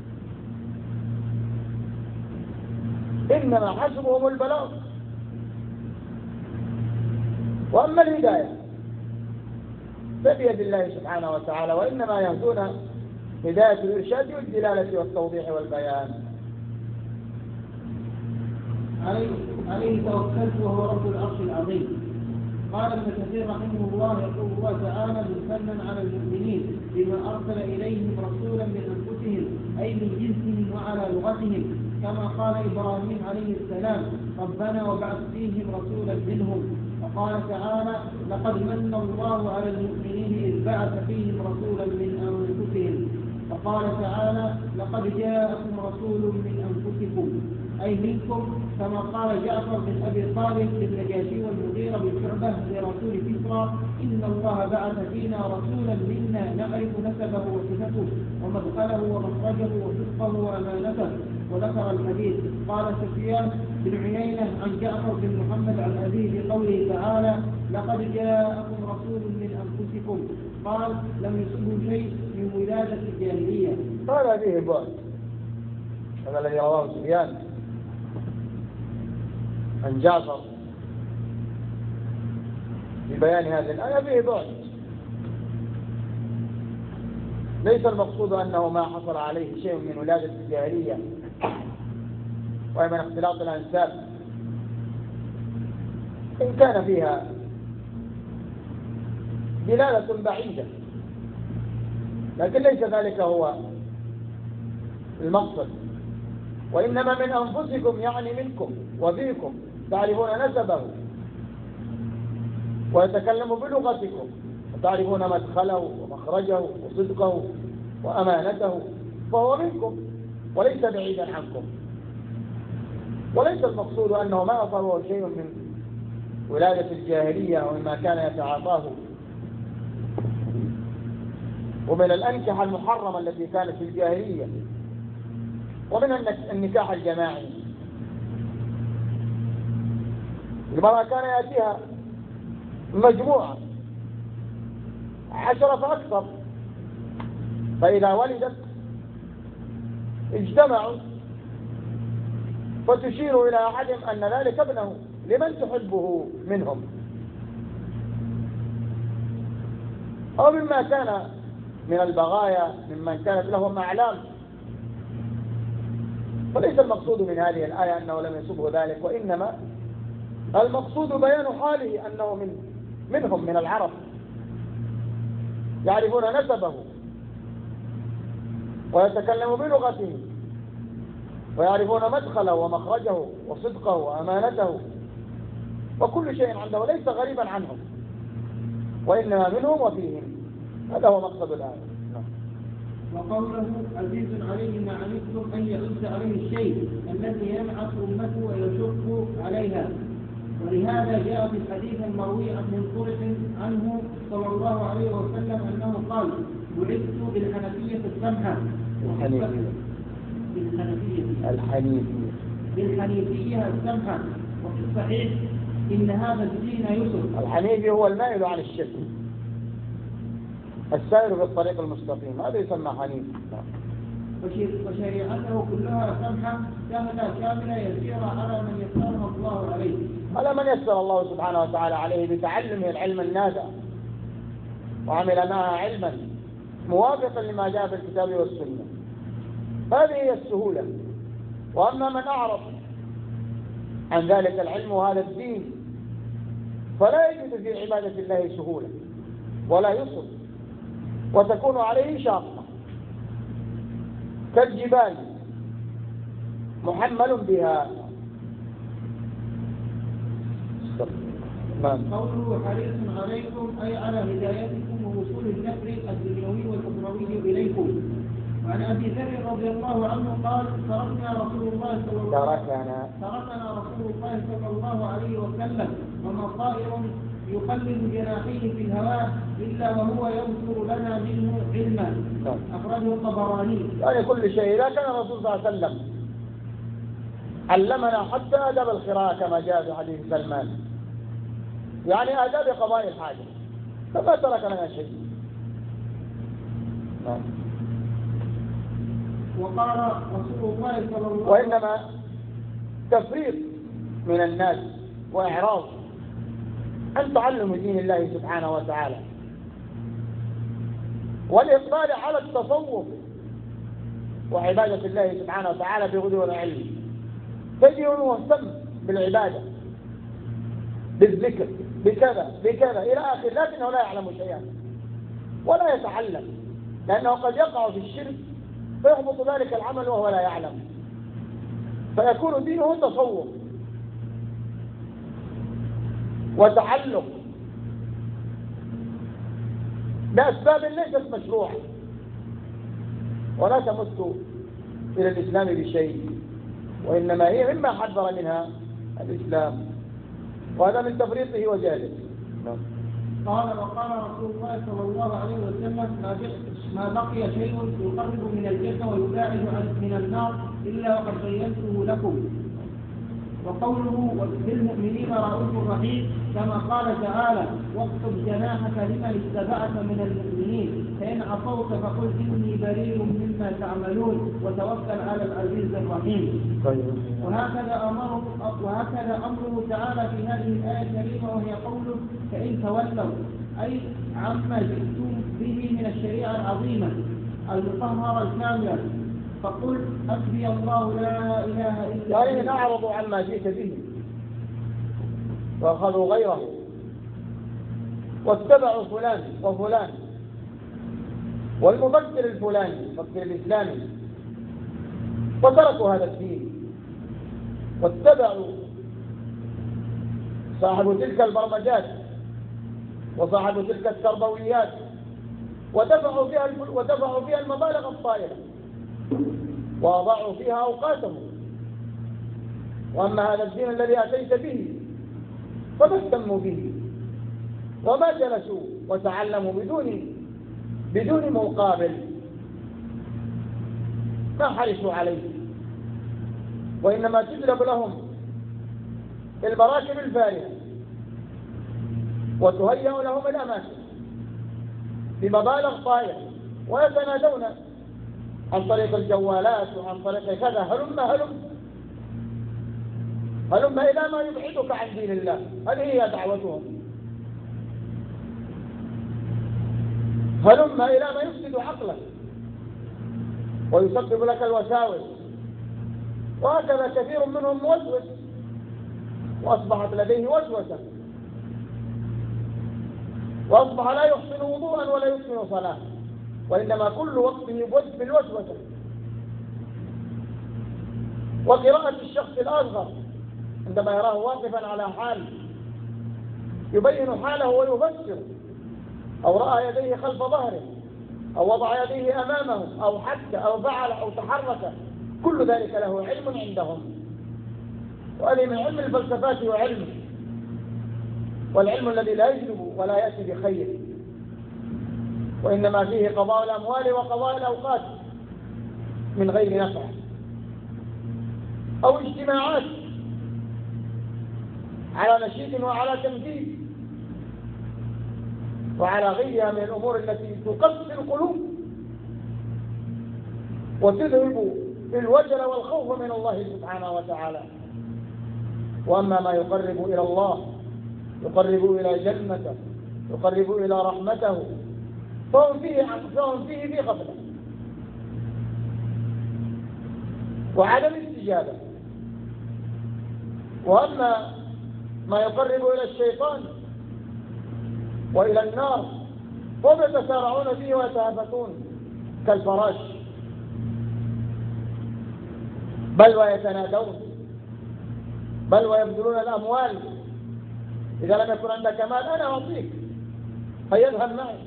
[SPEAKER 1] إنما حسبهم البلاغ، وأما الهداية فبيد الله سبحانه وتعالى، وإنما يهدون هداية الإرشاد والدلالة والتوضيح والبيان.
[SPEAKER 2] عليه توكلت وهو رب العرش العظيم. قال ابن كثير رحمه الله يقول الله تعالى ممتنا على المؤمنين بما أرسل إليهم رسولا من أنفسهم أي من جنسهم وعلى لغتهم، كما قال إبراهيم عليه السلام ربنا وبعث فيهم رسولا منهم. وقال تعالى لقد من الله على المؤمنين إذ بعث فيهم رسولا من أنفسهم. وقال تعالى لقد جاءكم رسول من أنفسكم أي منكم، كما قال جعفر بن أبي طالب للنجاشي والمغيرة بن شعبة لرسول كسرى إن الله بعث فينا رسولا منا نعرف نسبه وصفته ومدخله ومخرجه وصدقه وأمانته. وذكر الحديث. قال سفيان بن عيينة عن جعفر بن محمد عن أبيه بقوله تعالى لقد جاءكم رسول من أنفسكم، قال لم يصبه شيء من ولادة الجاهلية.
[SPEAKER 1] هذا فيه بعد، هذا الذي رواه سفيان عن جعفر ببيان هذه الآية فيه بعد. ليس المقصود أنه ما حصل عليه شيء من ولادة الجاهلية ومن اختلاط الأنساب، إن كان فيها دلالة بعيدة، لكن ليس ذلك هو المقصد. وإنما من أنفسكم يعني منكم وفيكم تعرفون نسبه ويتكلم بلغتكم وتعرفون مدخله ومخرجه وصدقه وأمانته، فهو منكم وليس بعيدا عنكم. وليس المقصود أنه ما أصابه شيء من ولادة الجاهلية ومما كان يتعاطاه ومن الأنكحة المحرمة التي كانت في الجاهلية ومن النكاح الجماعي. المرأة كان يأتيها مجموعة 10 فأكثر، فإذا ولدت اجتمعوا فتشير إلى أحدهم أن ذلك ابنه، لمن تحبه منهم؟ أو مما كان من البغايا ممن كانت لهم أعلام. فليس المقصود من هذه الآية أنه لم يصبه ذلك، وإنما المقصود بيان حاله أنه منهم، من العرب، يعرفون نسبه ويتكلم بلغته ويعرفون مدخله ومخرجه وصدقه وأمانته، وكل شيء عنده ليس غريبا عنهم، وإنما منهم وفيهم. هذا هو مقصد الآية.
[SPEAKER 2] وقوله عزيز عليه ما عنتم أن يعز عليه الشيء الذي ينعس أمته ويشق عليها. ولهذا جاء في الحديث المروي من طرق عنه صلى الله عليه وسلم أنه قال: بعثت بالحنفية السمحة. بالحنيفية السمحة. وفي الصحيح إن هذا الدين يسر.
[SPEAKER 1] الحنيفي هو المائل عن الشرك، السائر في الطريق المستقيم، هذا يسمى حنيف.
[SPEAKER 2] وشريعته كلها سمحة سهلة كاملة يسيرة على من يسرها الله عليه.
[SPEAKER 1] على من يسر الله سبحانه وتعالى عليه بتعلمه العلم النافع وعمل معها علما موافقا لما جاء في الكتاب والسنة. هذه هي السهولة. وأما من أعرض عن ذلك العلم وهذا الدين فلا يجد في عبادة الله سهولة ولا يسر، وتكون عليه شاقة كالجبال محمل بها.
[SPEAKER 2] قوله حريص عليكم أي على هدايتكم ووصول النفع الدنيوي والأخروي إليكم. وعن أبي ذر رضي الله عنه قال: تركنا رسول الله صلى الله عليه وسلم وما طائر يقلب جناحيه في الهواء إلا وهو ينصر لنا منه علما. أخرجه الطبراني.
[SPEAKER 1] يعني كل شيء إذا كان الرسول صلى الله عليه وسلم علمنا حتى آداب القراءة كما جاء في حديث سلمان، يعني آداب قضاء الحاجة، فما ترك لنا شيء.
[SPEAKER 2] وقال رسول الله صلى الله عليه وسلم:
[SPEAKER 1] وإنما تفريط من الناس وإعراض عن تعلم دين الله سبحانه وتعالى، والإقبال على التصوف وعبادة الله سبحانه وتعالى بغدو العلم. تجد مهتم بالعبادة بالذكر بكذا بكذا إلى آخر، لكنه لا يعلم شيئا ولا يتعلم، لأنه قد يقع في الشرك فيحبط ذلك العمل وهو لا يعلم، فيكون دينه تصوف وتعلق بأسباب ليست مشروعة ولا تمت إلى الإسلام بشيء، وإنما هي مما حذر منها الإسلام، وهذا من تفريطه وجهله.
[SPEAKER 2] قال: وقال رسول الله صلى الله عليه وسلم: ما بقي شيء يقرب من الجنة ويباعد من النار إلا وقد بينته لكم. وقوله: بالمؤمنين رؤوف رحيم، كما قال تعالى: واخفض جناحك لمن اتبعك من المؤمنين فإن عصوك فقل إني بريء مما تعملون وتوكل على العزيز الرحيم. وهكذا أمره تعالى في هذه الآية الكريمة، وهي قوله: فإن تولوا، أي عما جئتم به من الشريعة العظيمة المطهرة الكاملة، فقل حسبي الله لا إله إلا هو.
[SPEAKER 1] يعني إن أعرضوا عما جئت به وأخذوا غيره واتبعوا فلان وفلان والمفكر الفلاني المفكر الإسلامي وتركوا هذا الدين واتبعوا صاحب تلك البرمجات وصاحب تلك التربويات ودفعوا فيها المبالغ الطائلة وأضاعوا فيها أوقاتهم. وأما هذا الدين الذي أتيت به فما اهتموا به وما جلسوا وتعلموا بدون مقابل، ما حرصوا عليه، وإنما تجلب لهم البراكب الفارهة وتهيأ لهم الأماكن بمبالغ طائلة ويتنادون عن طريق الجوالات وعن طريق كذا. هلم إلى ما يبعدك عن دين الله. هذه هي دعوتهم. هلم إلى ما يفسد عقلك ويسبب لك الوساوس. وهكذا كثير منهم موسوس وأصبحت لديه وسوسة، وأصبح لا يحسن وضوءا ولا يحسن صلاة، وإنما كل وقته يبث بالوسوسة. وقراءة الشخص الأصغر عندما يراه واقفا على حال يبين حاله ويفسر، أو رأى يديه خلف ظهره، أو وضع يديه أمامه، أو حتى أو فعل أو تحرك، كل ذلك له علم عندهم. وهذه من علم الفلسفات وعلمه، والعلم الذي لا يجلب ولا يأتي بخير، وإنما فيه قضاء الأموال وقضاء الأوقات من غير نفع، أو اجتماعات على نشيد وعلى تمثيل وعلى غيرها من الأمور التي تقسي القلوب وتذهب الوجل والخوف من الله سبحانه وتعالى. وأما ما يقرب إلى الله، يقرب إلى جنته، يقرب إلى رحمته، فهم فيه في غفلة وعدم استجابة. وأما ما يقرب إلى الشيطان وإلى النار فهم يتسارعون فيه ويتهافتون كالفراش، بل ويتنادون، بل ويبذلون الأموال. إذا لم يكن عندك مال أنا أعطيك فيذهب معي.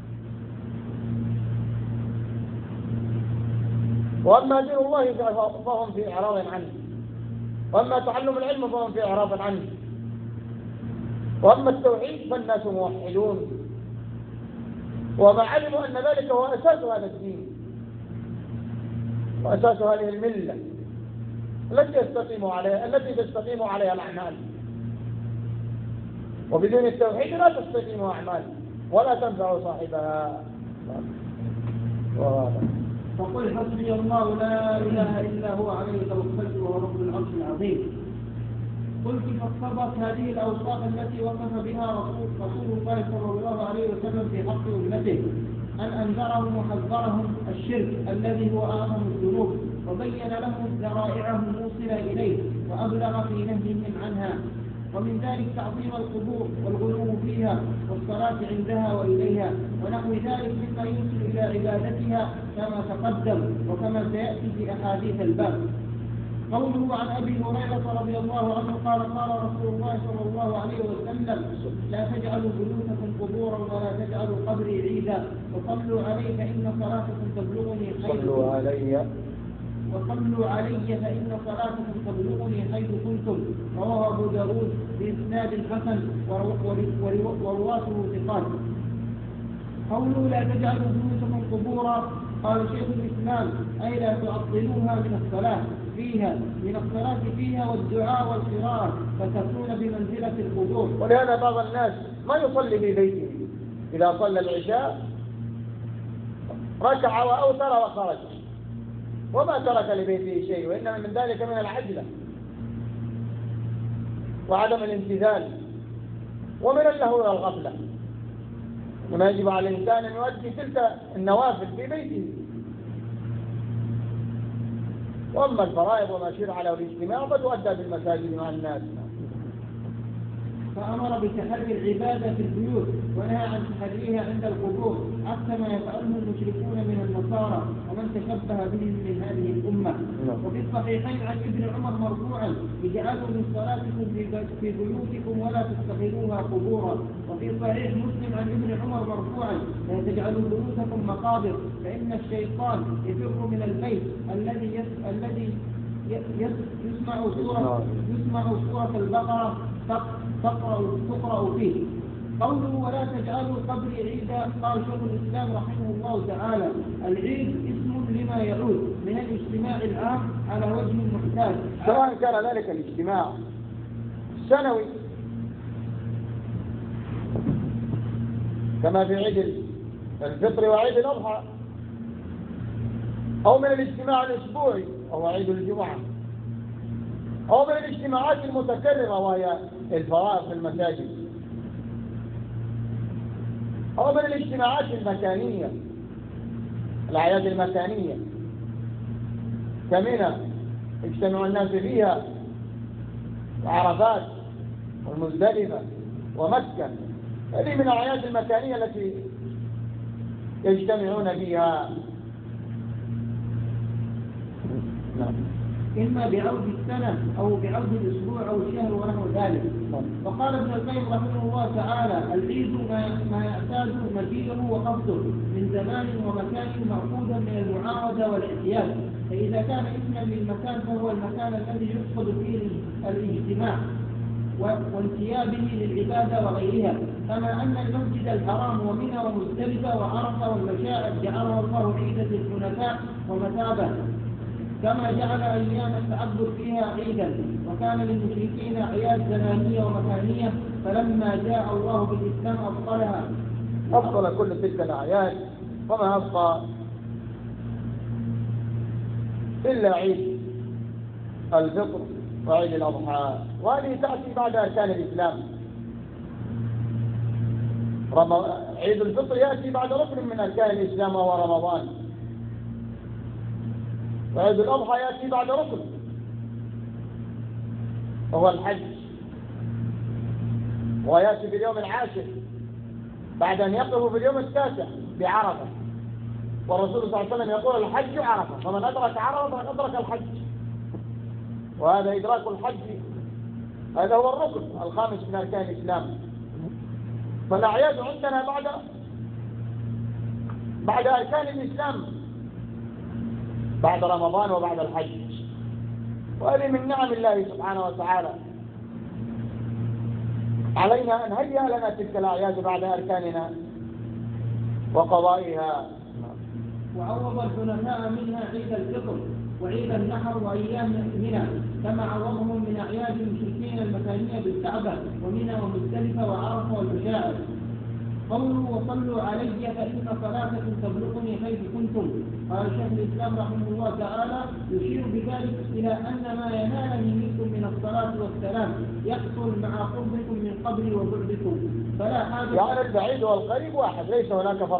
[SPEAKER 1] وأما دين الله فهم في إعراض عنه، وأما تعلم العلم فهم في إعراض عنه، وأما التوحيد فالناس موحدون، وما علموا أن ذلك هو أساس هذا الدين وأساس هذه الملة التي تستقيم عليها الأعمال. وبدون التوحيد لا تستقيم أعمال ولا تنفع صاحبها.
[SPEAKER 2] فقل حسبي الله لا إله إلا هو عليه توكلت وهو رب العرش العظيم. قلت فاقتضت هذه الأوصاف التي وصف بها رسول الله صلى الله عليه وسلم في حق أمته أن أنذرهم وحذرهم الشرك الذي هو أعظم الذنوب، وبين لهم ذرائعه الموصلة إليه، وأبلغ في نهيهم عنها. ومن ذلك تعظيم القبور والغلو فيها والصلاة عندها وإليها ونحو ذلك مما يوصل إلى عبادتها كما تقدم وكما سيأتي في أحاديث الباب. قوله عن أبي هريرة رضي الله عنه قال قال رسول الله صلى الله عليه وسلم لا تجعلوا بيوتكم قبورا ولا تجعلوا قبري عيدا وصلوا علي فإن صلاتكم تبلغني فإن صلاتكم تبلغني حيث كنتم. رواه أبو داود بإسناد حسن ورواته ثقات. قوله لا تجعلوا بيوتكم قبورا قال شيخ الإسلام أي لا تعطلوها من الصلاة فيها والدعاء والقراءة فتكون بمنزلة القبور.
[SPEAKER 1] ولهذا بعض الناس ما يصلي في بيته، إذا صلى العشاء ركع وأوتر وخرج وما ترك لبيته شيء، وإنما من ذلك من العجلة وعدم الامتثال ومن اللهو والغفلة. وما يجب على الإنسان أن يؤدي تلك النوافل في بيته. وأما الفرائض وما شرع له الاجتماع فتؤدى بالمساجد مع الناس.
[SPEAKER 2] فأمر بتحري العبادة في البيوت ونهى عن تحريها عند القبور حتى ما يفعله المشركون من النصارى ومن تشبه بهم من هذه الأمة. وفي الصحيحين عن ابن عمر مرفوعا اجعلوا من صلاتكم في بيوتكم ولا تتخذوها قبورا. وفي صحيح مسلم عن ابن عمر مرفوعا لا تجعلوا بيوتكم مقابر فإن الشيطان يفر من البيت الذي يسمع سورة البقرة تقرأ فيه. قوله ولا تجعلوا قبري عيدا قال شيخ الإسلام رحمه الله تعالى العيد اسم لما يعود من الاجتماع العام على وجه محتاج،
[SPEAKER 1] سواء كان ذلك الاجتماع السنوي كما في عيد الفطر وعيد الأضحى، أو من الاجتماع الأسبوعي وهو عيد الجمعة، أو من الاجتماعات المتكررة وهي الفرائض في المساجد، أو من الاجتماعات المكانية، الأعياد المكانية كمنى يجتمع الناس فيها، وعرفات والمزدلفة ومكة، هذه من الأعياد المكانية التي يجتمعون فيها.
[SPEAKER 2] إما بعود السنة أو بعود الأسبوع أو الشهر ونحو ذلك. فقال ابن القيم رحمه الله تعالى: العيد ما يعتاد مجيئه وقصده من زمان ومكان مأخوذا من المعاودة والاعتياد، فإذا كان اسما للمكان فهو المكان الذي يقصد فيه الاجتماع وانتيابه للعبادة وغيرها، كما أن المسجد الحرام ومنى ومزدلفة وعرفة والمشاعر جعله الله عيدا للحنفاء ومثابة، كما جعل أيام التعبد فيها عيدا، وكان للمشركين أعياد زمانية ومكانية، فلما جاء الله بالإسلام أبطلها،
[SPEAKER 1] أبطل كل تلك الأعياد، وما أبقى إلا عيد الفطر وعيد الأضحى، وهذه تأتي بعد أركان الإسلام. عيد الفطر يأتي بعد ركن من أركان الإسلام وهو رمضان، وعيد الأضحى يأتي بعد ركن وهو الحج، ويأتي في اليوم العاشر بعد أن يقف في اليوم التاسع بعرفة، والرسول صلى الله عليه وسلم يقول: الحج عرفة، فمن أدرك عرفة فمن أدرك الحج. وهذا إدراك الحج هذا هو الركن الخامس من أركان الإسلام. فالأعياد عندنا بعد أركان الإسلام بعد رمضان وبعد الحج، وهذه من نعم الله سبحانه وتعالى علينا أن هيأ لنا تلك الأعياد بعد أركاننا وقضائها.
[SPEAKER 2] وعوض الحنفاء منها عيد الفطر وعيد النحر وأيام منى، كما عوضهم من أعياد المشركين المكانية بالكعبة ومنى ومزدلفة وعرفة والمشاعر. قولوا: وصلوا علي فإن صلاتكم تبلغني حيث كنتم. قال شيخ الإسلام رحمه الله تعالى: يشير بذلك إلى أن ما ينالني منكم من الصلاة والسلام يحصل مع قربكم من قبري وبعدكم، فلا حاجة.
[SPEAKER 1] يعني البعيد والقريب واحد، ليس هناك فرق.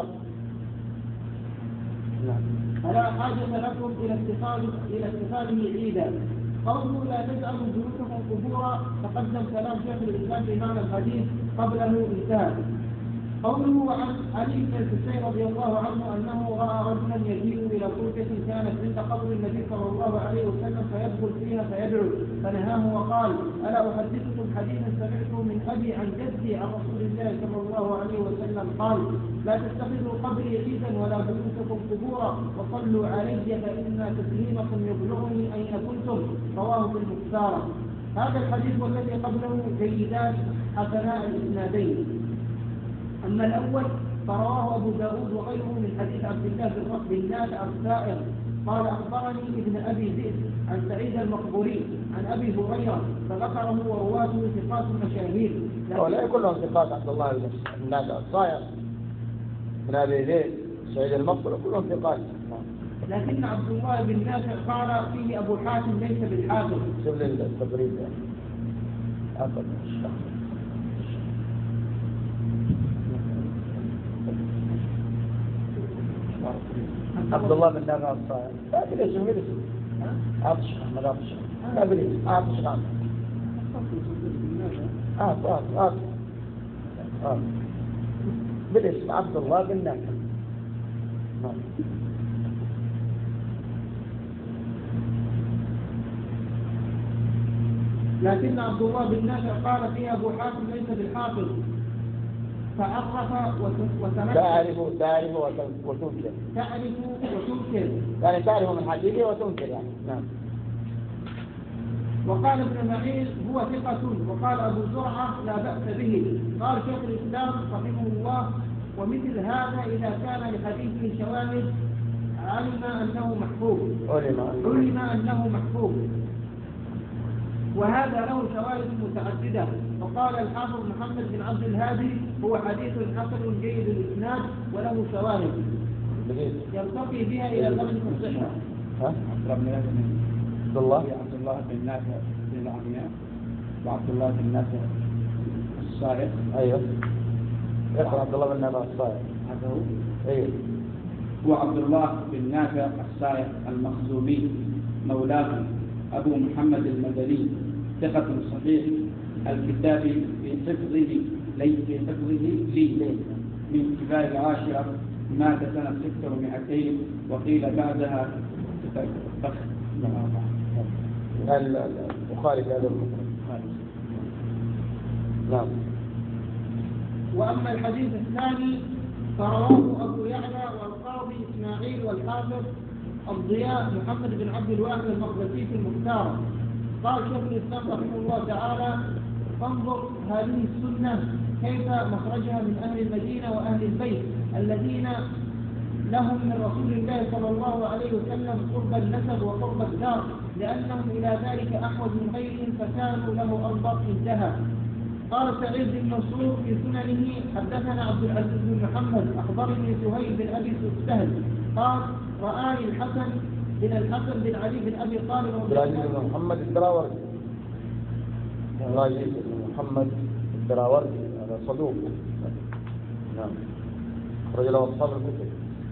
[SPEAKER 2] فلا حاجة لكم إلى اتخاذه عيدا. قوله: لا تجعلوا بيوتكم قبورا، تقدم كلام شيخ الإسلام في معنى الحديث قبله انتهى. قوله: عن علي بن الحسين رضي الله عنه أنه رأى رجلا يجيء إلى فرجة كانت عند قبر النبي صلى الله عليه وسلم فيدخل فيها فيدعو، فنهاه وقال: ألا أحدثكم حديثا سمعته من أبي عن جدي عن رسول الله صلى الله عليه وسلم قال: لا تتخذوا قبري عيدا ولا بيوتكم قبورا، وصلوا علي فإن تسليمكم يبلغني أين كنتم. رواه في المختار. هذا الحديث والذي قبله جيدان حسناء الإسنادين. أما الأول فرواه أبو داود وغيره من حديث عبد الله بن نافع السائر قال: أخبرني ابن أبي ذئب عن سعيد المقبوري عن أبي هريرة، فذكره ورواته ثقات مشاهير.
[SPEAKER 1] ولا كلهم ثقات. عبد الله بن نافع السائر من أبي ذئب سعيد المقبوري كلهم ثقات،
[SPEAKER 2] لكن عبد الله بن نافع قال فيه أبو حاتم ليس بالحافظ.
[SPEAKER 1] شوف لي التقريب يعني. عبد الله بن نافع الصائر لا بليس عطش أحمد عطش لا بليس عطش بالاسم عبد الله بن نافع.
[SPEAKER 2] لكن عبد الله بن نافع قال فيه أبو حاتم ليس بالحافظ، فعرف وتمكن.
[SPEAKER 1] تعرف وتنكر. يعني تعرف من حديثه وتنكر يعني. نعم.
[SPEAKER 2] وقال ابن معين هو ثقة، وقال أبو زرعة لا بأس به. قال شيخ الإسلام رحمه الله: ومثل هذا إذا كان لحديثه شواهد علم أنه محفوظ، وهذا له شواهد متعددة. وقال الحافظ محمد بن عبد الهادي: هو حديث حسن جيد الإسناد وله شواهد. يرتقي بها إلى درجة الصحة.
[SPEAKER 1] ها؟ عبد الله
[SPEAKER 3] بن نافع بن العمياء وعبد الله بن نافع الصائغ.
[SPEAKER 1] أيوه. يقرأ عبد الله بن نافع الصائغ.
[SPEAKER 3] هذا هو.
[SPEAKER 1] أيوه.
[SPEAKER 3] هو عبد الله بن نافع الصائغ المخزومي مولاه أبو محمد المدني، ثقة صحيح الكتاب في حفظه لي من كبار العاشرة، مات سنة 600 وقيل بعدها
[SPEAKER 1] البخاري في هذا المسلم. نعم.
[SPEAKER 2] وأما الحديث الثاني فرواه أبو يعلى والقاضي إسماعيل والحافظ الضياء محمد بن عبد الواحد المقدسي في المختار. قال شيخ الإسلام رحمه الله تعالى: فانظر هذه السنة كيف مخرجها من أهل المدينة وأهل البيت الذين لهم من رسول الله صلى الله عليه وسلم قرب النسب وقرب الدار، لأنهم إلى ذلك أحوج من غيرهم فكانوا له أرض انتهى. قال سعيد بن منصور في سننه: حدثنا عبد العزيز بن محمد أخبرني سهيل بن أبي سهل قال: رآني الحسن بن علي بن أبي طالب
[SPEAKER 1] بن محمد الدراوردي. بن محمد الدراوردي هذا صدوق. نعم. رجل أصحاب الكتب.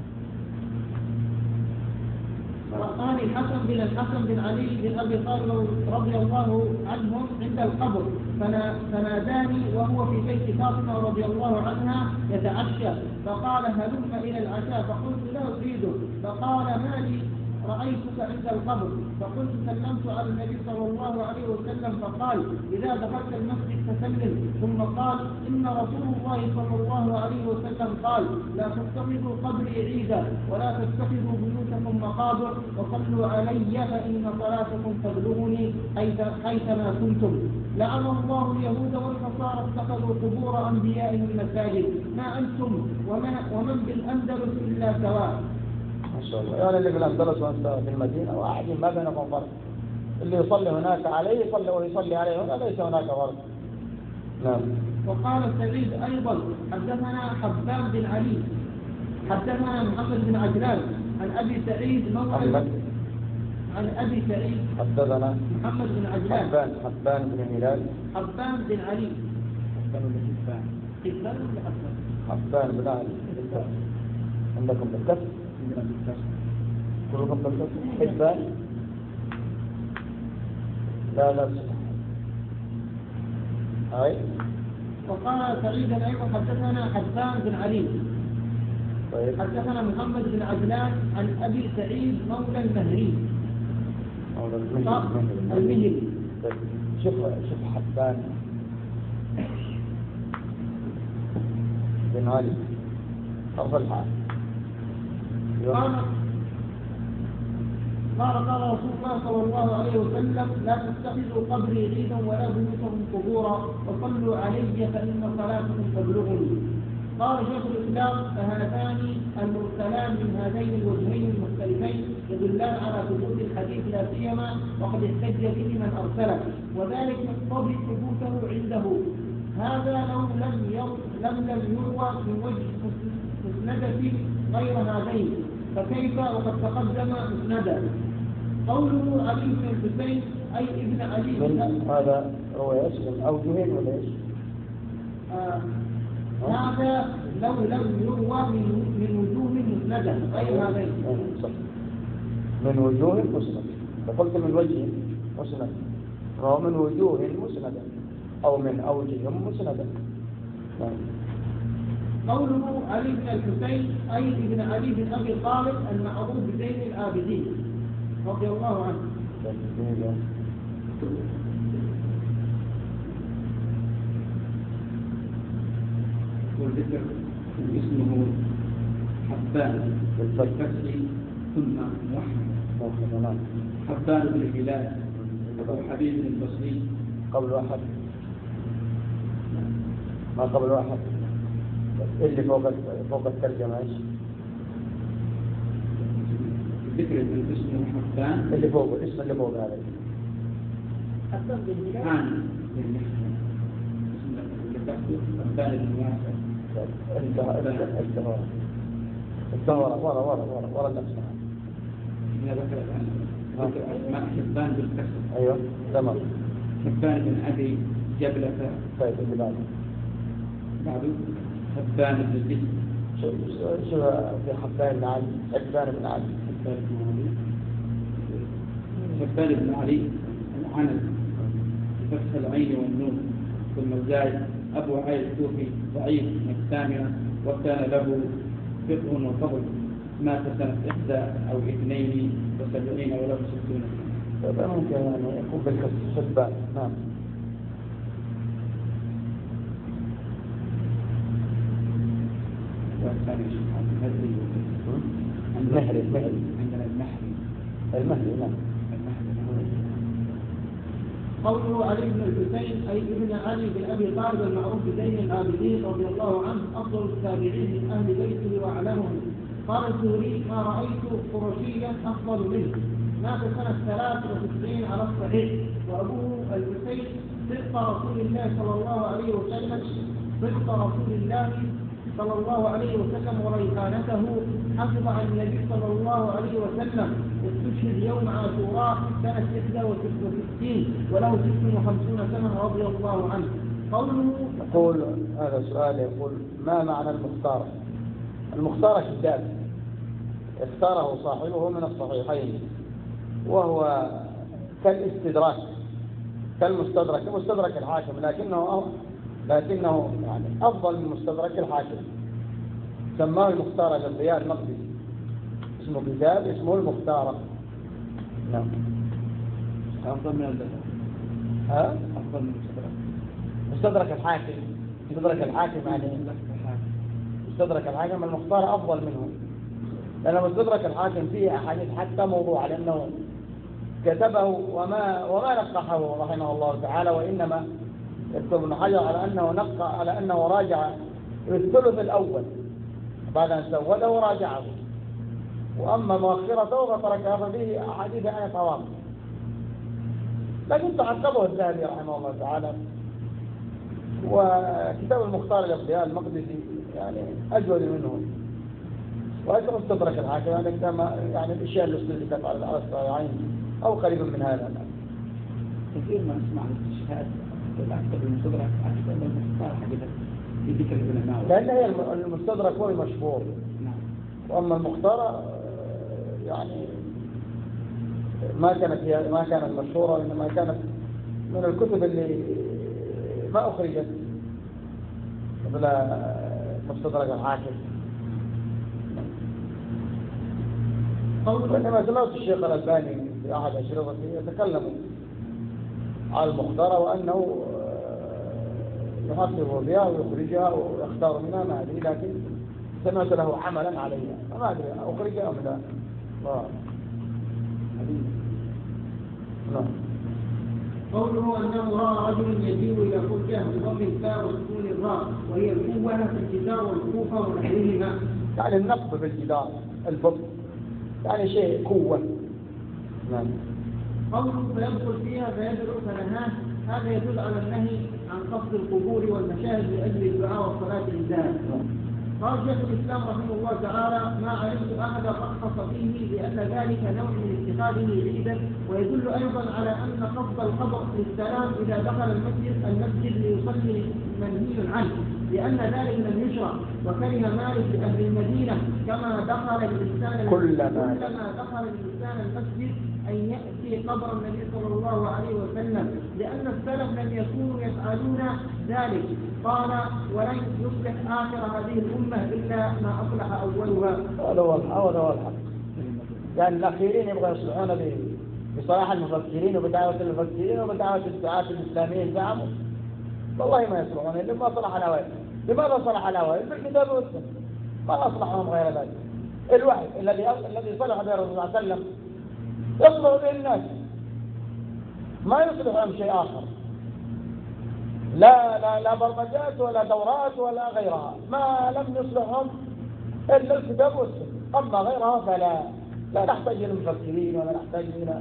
[SPEAKER 2] رآني الحسن بن علي بن أبي طالب رضي الله عنهم عند القبر فناداني وهو في بيت فاطمة رضي الله عنها يتعشى، فقال: هلم إلى العشاء، فقلت: لا أريده، فقال: ما لي رأيتك عند القبر، فقلت: سلمت على النبي صلى الله عليه وسلم، فقال: إذا دخلت المسجد فسلم، ثم قال: إن رسول الله صلى الله عليه وسلم قال: لا تتخذوا قبري عيدا ولا تتخذوا بيوتكم مقابر، وصلوا علي فإن صلاتكم تبلغني حيثما كنتم. لعن الله اليهود والنصارى اتخذوا قبور أنبيائهم مساجد، ما أنتم ومن بالأندلس إلا سواء.
[SPEAKER 1] ما شاء الله. يعني اللي بالأندلس وأنت في المدينة واحد ما بينكم فرق. اللي يصلي هناك عليه يصلي ويصلي عليه هنا، ليس هناك فرق. نعم.
[SPEAKER 2] وقال سعيد أيضا: حدثنا حبان بن علي حدثنا محمد بن عجلان عن أبي سعيد عن أبي سعيد
[SPEAKER 1] حدثنا
[SPEAKER 2] محمد بن عجلان
[SPEAKER 1] حبان بن هلال
[SPEAKER 2] حبان بن علي
[SPEAKER 1] حبان بن علي. عندكم بالكسر؟ كلكم بالكسر؟ حبان؟ لا هاي.
[SPEAKER 2] وقال سعيدا أيضا: حدثنا حبان بن علي
[SPEAKER 1] طيب.
[SPEAKER 2] حدثنا محمد بن عجلان عن أبي سعيد مولى المهري المهري.
[SPEAKER 1] طيب. شوف حبان بن علي أفضل حال.
[SPEAKER 2] قال رسول الله صلى الله عليه وسلم: لا تتخذوا قبري عيدا ولا بيوتكم قبورا، وصلوا علي فإن صلاتكم تبلغني. قال شيخ الإسلام: فهذان المرسلان من هذين الوجهين المختلفين يدلان على ثبوت الحديث، لا سيما وقد احتج به من أرسله، وذلك يقتضي ثبوته عنده. هذا لو لم يروى من وجه مسندة غير هذين، فكيف وقد تقدم مسندا. قوله علي بن الحسين أي ابن علي
[SPEAKER 1] بن هذا هو يسلم أو جهين ولا ايش؟
[SPEAKER 2] هذا لو لم يروى من وجوه مسندة غير هذين.
[SPEAKER 1] صح. من وجوه مسند. فقلت من وجه مسند، فهو من وجوه مسندة أو من أوجه مسندة.
[SPEAKER 2] قوله علي بن الحسين أي ابن علي بن أبي طالب المعروف بزين العابدين رضي الله عنه.
[SPEAKER 3] والذكر اسمه حبان بالفتح ثم موحد. حبان بن هلال أبو حبيب البصري.
[SPEAKER 1] قبل واحد ما قبل واحد اللي فوق الترجمة ايش؟
[SPEAKER 3] ذكر اسمه حبان
[SPEAKER 1] اللي فوق الاسم اللي فوق هذا
[SPEAKER 2] حبان بن هلال
[SPEAKER 3] اللي تحته حبان بن واسع.
[SPEAKER 1] الدورة ورا الأسماء.
[SPEAKER 3] إذا ذكر أسماء حبان بالكسر.
[SPEAKER 1] أيوه تمام.
[SPEAKER 3] حبان بن أبي جبلة.
[SPEAKER 1] طيب اللي بعده.
[SPEAKER 3] بعده حبان بن بسر.
[SPEAKER 1] شو في حبان بن علي؟ حبان بن علي.
[SPEAKER 3] حبان بن علي العنز بفتح العين والنون ثم الزاي أبو عيد الكوفي ضعيف من الثامنة وكان له فقه وفضل مات سنة 71 وله 60.
[SPEAKER 1] طيب ممكن يعني يكون بالكسر حبان. نعم. المهري
[SPEAKER 3] عندنا
[SPEAKER 1] المهري نعم.
[SPEAKER 2] قوله علي بن الحسين أي ابن علي بن أبي طالب المعروف بزين العابدين رضي الله عنه أفضل التابعين من أهل بيته وأعلمهم. قال الزهري ما رأيت قرشيا أفضل منه. مات سنة 93 على الصحيح. وأبوه الحسين صدق رسول الله صلى الله عليه وسلم وريحانته حفظ عن النبي صلى الله عليه وسلم. واستشهد يوم عاشوراء سنة 61 وله 56 سنة رضي الله عنه. قوله
[SPEAKER 1] يقول هذا سؤال يقول ما معنى المختار؟ المختار كتاب اختاره صاحبه من الصحيحين وهو كالاستدراك كالمستدرك كمستدرك الحاكم لكنه يعني أفضل من مستدرك الحاكم. سماه المختار للضياء المقدسي. اسمه كتاب اسمه المختار. نعم.
[SPEAKER 3] أفضل من الذهب. أفضل من
[SPEAKER 1] مستدرك الحاكم. مستدرك الحاكم يعني مستدرك الحاكم المختار أفضل منه. لأن مستدرك الحاكم فيه أحاديث حتى موضوع لأنه كتبه وما نقحه رحمه الله تعالى، وإنما يكتب ابن حجر على أنه راجع الثلث الأول بعد أن سوده وراجعه. وأما مؤخرته فتركها ففيه أحاديث عن طوام. لكن تعقبه الذهبي رحمه الله تعالى. وكتاب المختار للضياء المقدسي يعني أجود منه وأجود مستدرك الحاكم يعني الأشياء اللي استدركت على الصحيحين أو قريب من هذا.
[SPEAKER 3] كثير ما نسمع الاستشهاد بالأكثر المستدرك أكثر من المختار حقيقة في ذكر العلماء.
[SPEAKER 1] لأن هي المستدرك هو المشهور.
[SPEAKER 3] نعم.
[SPEAKER 1] وأما المختار يعني ما كانت مشهورة وإنما كانت من الكتب اللي ما أخرجت مثل مستدرك الحاكم. وإنما سمعت الشيخ الألباني في أحد أشرطته يتكلم على المختار وأنه يحقق بها ويخرجها ويختار منها ما أدري، لكن سمعت له عملا عليها فما أدري أخرجها أم لا.
[SPEAKER 2] قوله أنه رأى رجل يجيء إلى فرجة بضم التاء وسكون الراء وهي القوة في الجدار والكوفة ونحوهما.
[SPEAKER 1] يعني النقب في الجدار البطن يعني شيء قوة. نعم.
[SPEAKER 2] قوله فيدخل فيها فيدعو فنهاه هذا يدل على النهي عن قصد القبور والمشاهد لأجل الدعاء والصلاة لله. قال شيخ الإسلام رحمه الله تعالى ما علمت أحدا رخص فيه لأن ذلك نوع من اتخاذه عيدا. ويدل أيضا على أن قصد القبر للسلام إذا دخل المسجد ليصلي منهي عنه لأن ذلك لم يشرع. وكره مالك لأهل المدينة كما دخل الإنسان المسجد أن يأتي قبر النبي صلى الله عليه وسلم لأن السلف لم يكونوا يفعلون ذلك. قال ولن يصلح آخر هذه الأمة إلا ما أصلح أولها.
[SPEAKER 1] هذا هو الحق. يعني الأخيرين يبغى يصلحون بصلاح المفكرين وبدعوة المفكرين وبدعوة الدعاة الإسلاميين زعموا والله ما يصلحون لما صلح الأوائل. لماذا صلح الأوائل؟ بالكتاب والسنة ما أصلحهم غير ذلك. الوحي الذي صلح به الرسول صلى الله عليه وسلم يصلح به الناس ما يصلحهم شيء آخر. لا برمجات ولا دورات ولا غيرها ما لم يصلحهم إلا الكتاب والسنة. أما غيرها لا نحتاج إلى المفكرين ولا نحتاج إلى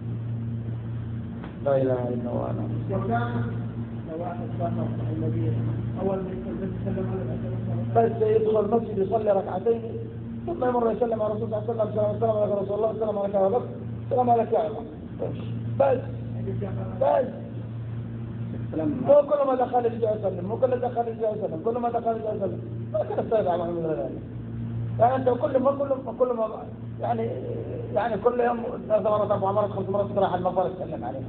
[SPEAKER 1] لا إله إلا الله.
[SPEAKER 2] وكان واحد صاحب النبي أول ما يسلم على
[SPEAKER 1] بس يدخل المسجد يصلي ركعتين ثم يمر يسلم على الرسول صلى الله عليه وسلم، السلام عليك رسول الله، السلام عليك يا بكر، السلام عليك يا عمر، بس مو كل ما دخل يرجع يسلم، مو كل ما دخل يرجع يسلم، كل ما دخل يرجع يسلم، ما كان السيد على محمد غير ذلك. يعني أنت كل ما يعني كل يوم 3 مرات 4 مرات 5 مرات تروح المقبرة تسلم عليها.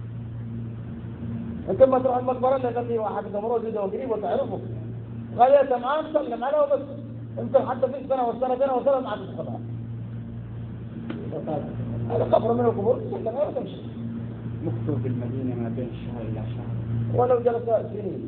[SPEAKER 1] أنت ما تروح المقبرة إلا في واحد تمر يده قريب وتعرفه، غالية معاه تسلم عليه وبس. أنت حتى في سنة والسنتين وثلاث ما عاد تدخلها. هذا قبر من القبور تسلم عليه وتمشي.
[SPEAKER 3] مكتوب بالمدينة ما بين شهر إلى شهر.
[SPEAKER 1] ولو جلس سنين.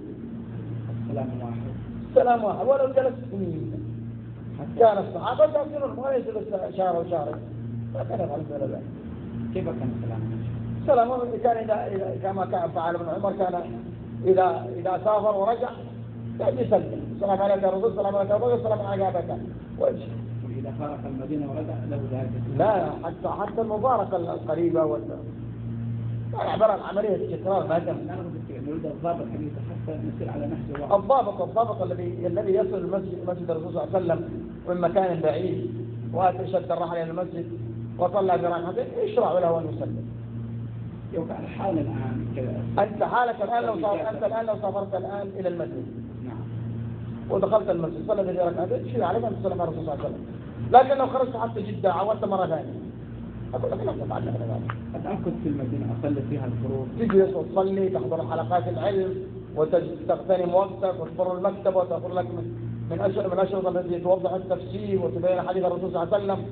[SPEAKER 1] سلام واحد ولو جلس سنين. كان الصحابة يأكلون ما يجلس شهر أو شهرين. ما كان يفعل ذلك.
[SPEAKER 3] كيف كان السلام؟
[SPEAKER 1] السلام كان إذا كما كان فعل ابن عمر، كان إذا سافر ورجع كان يسلم، السلام عليك يا رسول، السلام عليك يا رسول، السلام عليك يا أبا.
[SPEAKER 3] وإذا فارق المدينة ورجع له ذلك؟
[SPEAKER 1] لا، حتى المباركة القريبة كان عبارة عن عملية تكرار ما تم.
[SPEAKER 3] نريد الضابط حتى نسير على نفس الوقت.
[SPEAKER 1] الضابط الذي يصل مسجد الرسول صلى الله عليه وسلم من مكان بعيد وشد الرحل إلى المسجد وصلى بركعتين يشرع له أن يسلم.
[SPEAKER 3] يوقع الحال الآن كذا.
[SPEAKER 1] أنت حالك الآن لو سافرت الآن إلى المسجد.
[SPEAKER 3] نعم.
[SPEAKER 1] ودخلت المسجد صلى بركعتين يشرع عليك أن تسلم على الرسول صلى الله عليه وسلم. لكن لو خرجت حتى جدة عودت مرة ثانية أقول لك لا تفعل هذا.
[SPEAKER 3] أتأكد في المدينة أصلي فيها الفروض.
[SPEAKER 1] تجلس وتصلي، تحضر حلقات العلم وتغتنم وقتك وتحضر المكتب وتأخذ لك من أشرطة التي توضح التفسير وتبين حديث الرسول صلى الله عليه وسلم.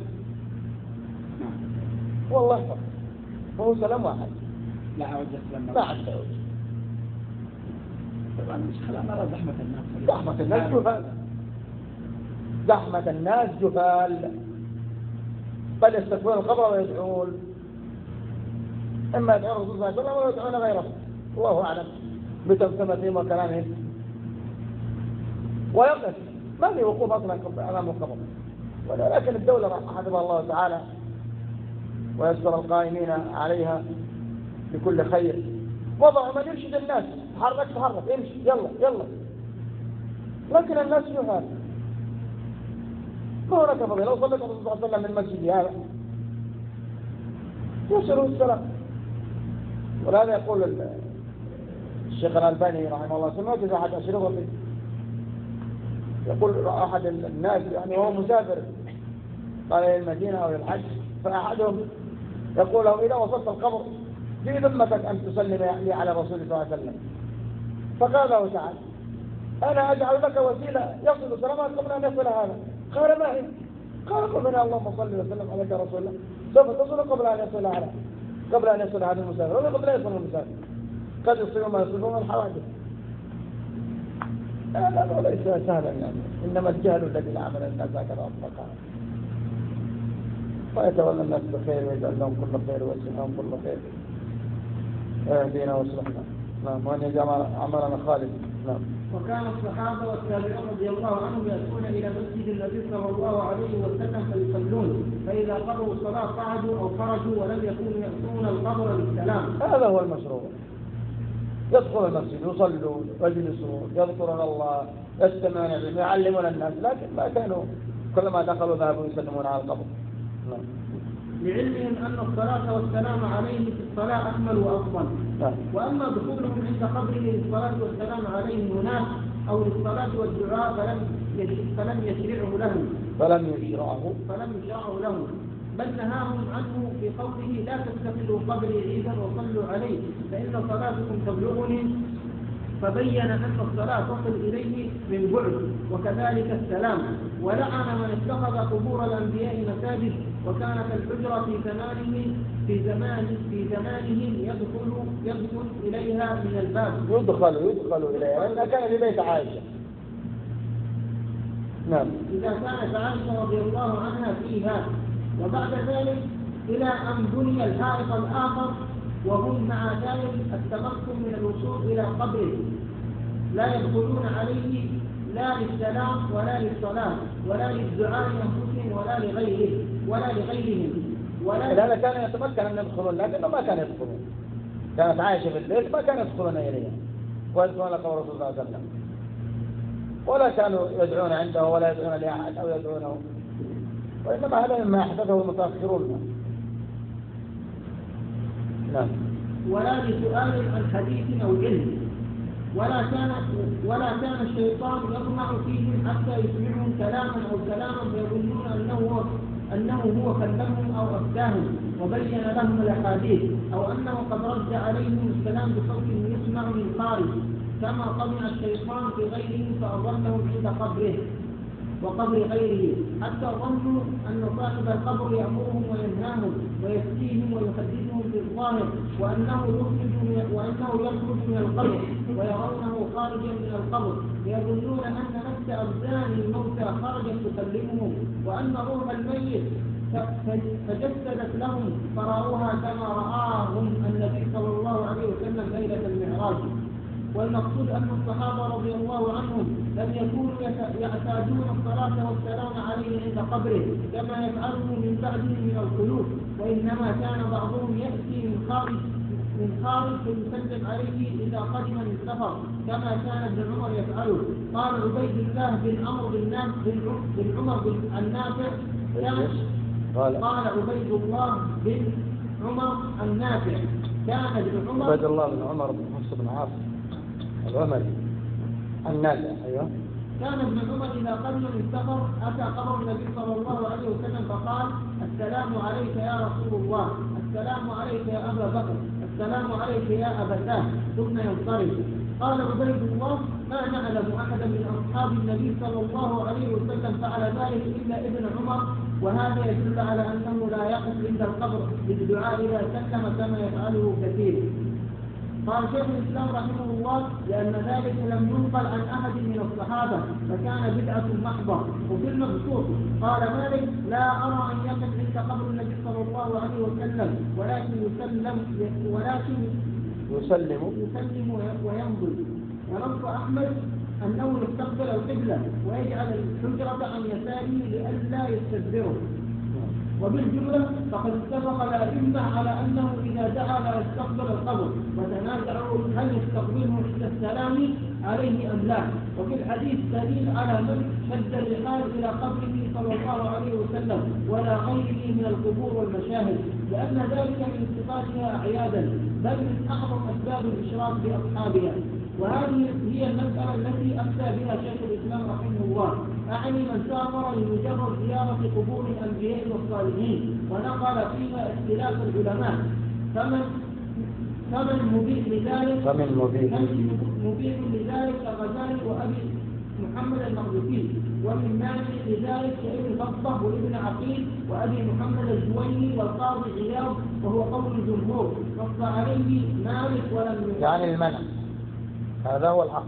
[SPEAKER 1] والله فرق. هو سلام واحد.
[SPEAKER 3] لا أعود أسلم.
[SPEAKER 1] لا عاد تعود.
[SPEAKER 3] طبعا مش خلال مرة زحمة الناس.
[SPEAKER 1] زحمة الناس جهال. زحمة الناس جهال. بل يستقبلون القبر ويدعون، إما يدعون الرسول صلى الله عليه وسلم ويدعون غيره، الله أعلم بتمثمتهم وكلامهم. ويقف ما في وقوف أصلا أمام القبر، ولكن الدولة حفظها الله تعالى ويذكر القائمين عليها بكل خير، وضعوا من يرشد الناس، تحرك امشي يلا. لكن الناس جهال. ما هناك فضيلة. لو صليت الرسول صلى الله عليه وسلم من المسجد هذا يوصله السلام. ولهذا يقول الشيخ الألباني رحمه الله سمعت في أحد أشرطته يقول أحد الناس يعني وهو مسافر قال إلى المدينة أو الحج، فأحدهم يقول له إذا وصلت القبر في ذمتك أن تسلم لي على رسول الله صلى الله عليه وسلم. فقال له تعالى أنا أجعل لك وسيلة يصل سلامات قبل أن يصل هذا. قال ما هي؟ قال قل من اللهم صل وسلم عليك يا رسول الله، سوف تصل قبل أن يصل هذا المسافر ولا قبل أن يصل المسافر، قد يصيبون ما يصيبون الحوادث. لا ليس سهلا يعني، إنما الجهل الذي لا عمل الناس هكذا أطلقها. ويتولى الناس بخير ويجعل لهم كل خير ويسلم لهم كل خير. اهدنا واصلحنا. نعم. وأن يجعل عملنا خالد. نعم.
[SPEAKER 2] وكان الصحابة والتابعون رضي الله عنهم يأتون إلى مسجد النبي صلى الله عليه وسلم فيصلون، فإذا قضوا الصلاة قعدوا أو خرجوا ولم يكونوا يأتون القبر بالسلام.
[SPEAKER 1] هذا هو المشروع. يدخل المسجد يصلون يجلسون يذكرون الله يستمعون العلم يعلمون الناس، لكن ما كانوا كلما دخلوا ذهبوا يسلمون على القبر. نعم.
[SPEAKER 2] لعلمهم أن الصلاة والسلام عليه في الصلاة أكمل وأفضل. وأما دخولهم عند قبره للصلاة والسلام عليه هناك أو للصلاة والدعاء فلم يشرعه لهم، بل نهاهم عنه في قوله لا تتخذوا قبري عيدا وصلوا عليه فإن صلاتكم تبلغني، فبين أن الصلاة تصل إليه من بعد، وكذلك السلام. ولعن من اتخذ قبور الأنبياء مساجد، وكانت الحجرة في زمانهم يدخل إليها من الباب.
[SPEAKER 1] يدخل إليها لأنها كان في بيت عائشة. نعم.
[SPEAKER 2] إذا كانت عائشة رضي الله عنها فيها، وبعد ذلك إلى أن بني الحائط الآخر، وهم مع ذلك التمكن من الوصول إلى قبره، لا يدخلون عليه لا للسلام ولا للصلاة ولا للدعاء لأنفسهم ولا لغيرهم.
[SPEAKER 1] لأن كان يتمكن أن يدخلون، لكنه ما كان يدخلون. كانت عائشة في البيت ما كان يدخلون إليها ويدخلون قبر رسول الله صلى الله عليه وسلم، ولا كانوا يدعون عنده ولا يدعون لأحد أو يدعونه وإنما هذا مما أحدثه المتأخرون. نعم.
[SPEAKER 2] ولا لسؤال عن حديث أو علم، ولا كان الشيطان يطمع فيهم حتى يسمعهم كلاما أو كلاما فيظنون أنه هو كلمهم أو أفتاهم وبين لهم الأحاديث، أو أنه قد رد عليهم السلام بصوت يسمع من خارج، كما طمع الشيطان في غيره فأظلهم عند قبره وقبر غيره، حتى ظنوا أن صاحب القبر يأمرهم وينهاهم ويفتيهم ويحدثهم بالظاهر وأنه يخرج من القبر ويرونه خارجا من القبر، ويظنون أن نفس أبدان الموتى خرجت تكلمهم، وأن روح الميت فجسدت لهم فرأوها كما رآهم النبي صلى الله عليه وسلم ليلة المعراج. والمقصود أن الصحابة رضي الله عنهم لم يكونوا يعتادون الصلاة والسلام عليه عند قبره كما يفعله من بعدهم من الخلوف، وإنما كان بعضهم يأتي من خارج فيسلم عليه إذا قدم من سفر كما كان ابن عمر يفعله. قال عبيد الله بن عمر بن عمر النافع قال عبيد الله بن عمر النافع كان ابن عمر
[SPEAKER 1] عبيد الله بن عمر بن حفص بن عاصم العمري النافع. أيوه.
[SPEAKER 2] كان ابن عمر إذا قدم من سفر أتى قبر النبي صلى الله عليه وسلم فقال: السلام عليك يا رسول الله، السلام عليك يا أبا بكر، السلام عليك يا أبتاه، ثم ينصرف. قال عبيد الله: ما نعلم أحدا من أصحاب النبي صلى الله عليه وسلم فعل ذلك إلا ابن عمر، وهذا يدل على أنه لا يقف عند القبر بالدعاء إذا سلم كما يفعله كثير. قال شيخ الإسلام رحمه الله: لأن ذلك لم ينقل عن أحد من الصحابة فكان بدعة محضة. وفي المبسوط قال مالك: لا أرى أن يقف عند قبر النبي صلى الله عليه وسلم ولكن يسلم وينظر. ونص أحمد أنه يستقبل القبلة ويجعل الحجرة عن يساره لئلا يستدبره. وبالجملة فقد اتفق الأئمة على أنه إذا دعا لا يستقبل القبر، وتنازعوا هل يستقبله عند السلام عليه أم لا. وفي الحديث دليل على من شد الرحال إلى قبره صلى الله عليه وسلم ولا غيره من القبور والمشاهد، لأن ذلك من اتخاذها أعيادا بل من أعظم أسباب الإشراك بأصحابها. وهذه هي المسألة التي أفتى بها شيخ الإسلام رحمه الله، أعني من سافر لمجرد زيارة قبور الأنبياء والصالحين ونقل فيها اختلاف العلماء، فمن مبيح لذلك الغزالي وأبي محمد المقدسي، ومن مانع لذلك ابن بطة وابن عقيل وأبي محمد الجويني والقاضي عياض، وهو قول الجمهور نص عليه مالك ولم
[SPEAKER 1] يعني المنع. هذا هو الحق،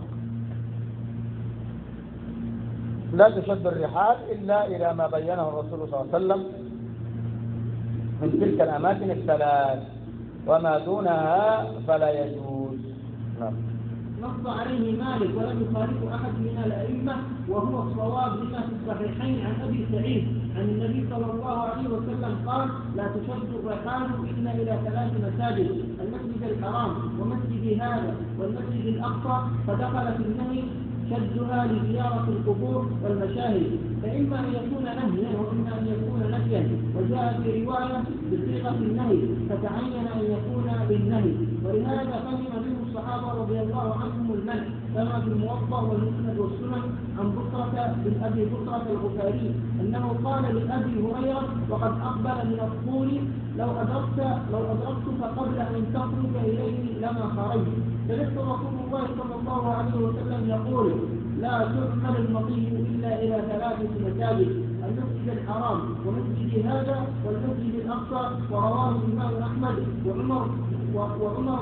[SPEAKER 1] لا تشد الرحال إلا إلى ما بينه الرسول صلى الله عليه وسلم من تلك الأماكن الثلاث، وما دونها فلا يجوز. نعم.
[SPEAKER 2] نص عليه مالك ولم يخالف أحد من الأئمة، وهو الصواب لما في الصحيحين عن أبي سعيد عن النبي صلى الله عليه وسلم قال: لا تشد الرحال إلا إلى 3 مساجد: المسجد الحرام ومسجد هذا والمسجد الأقصى، فدخل في النهي شدها لزيارة القبور والمشاهد، فإما أن يكون نهيا وإما أن يكون نفيا، وجاء في رواية بصيغة النهي فتعين أن يكون بالنهي، ولهذا فهم منه الصحابة رضي الله عنهم المنع، كما في الموطأ والمسند والسنن عن بصرة بن أبي بصرة الغفاري أنه قال لأبي هريرة وقد أقبل من الطول: لو أدركتك قبل أن تخرج إليه لما خرجت. فلست رسول الله صلى الله عليه وسلم يقول: لا تعمل المطي إلا إلى 3 مساجد: المسجد الحرام ومسجد هذا والمسجد الأقصى. ورواه الإمام أحمد وعمر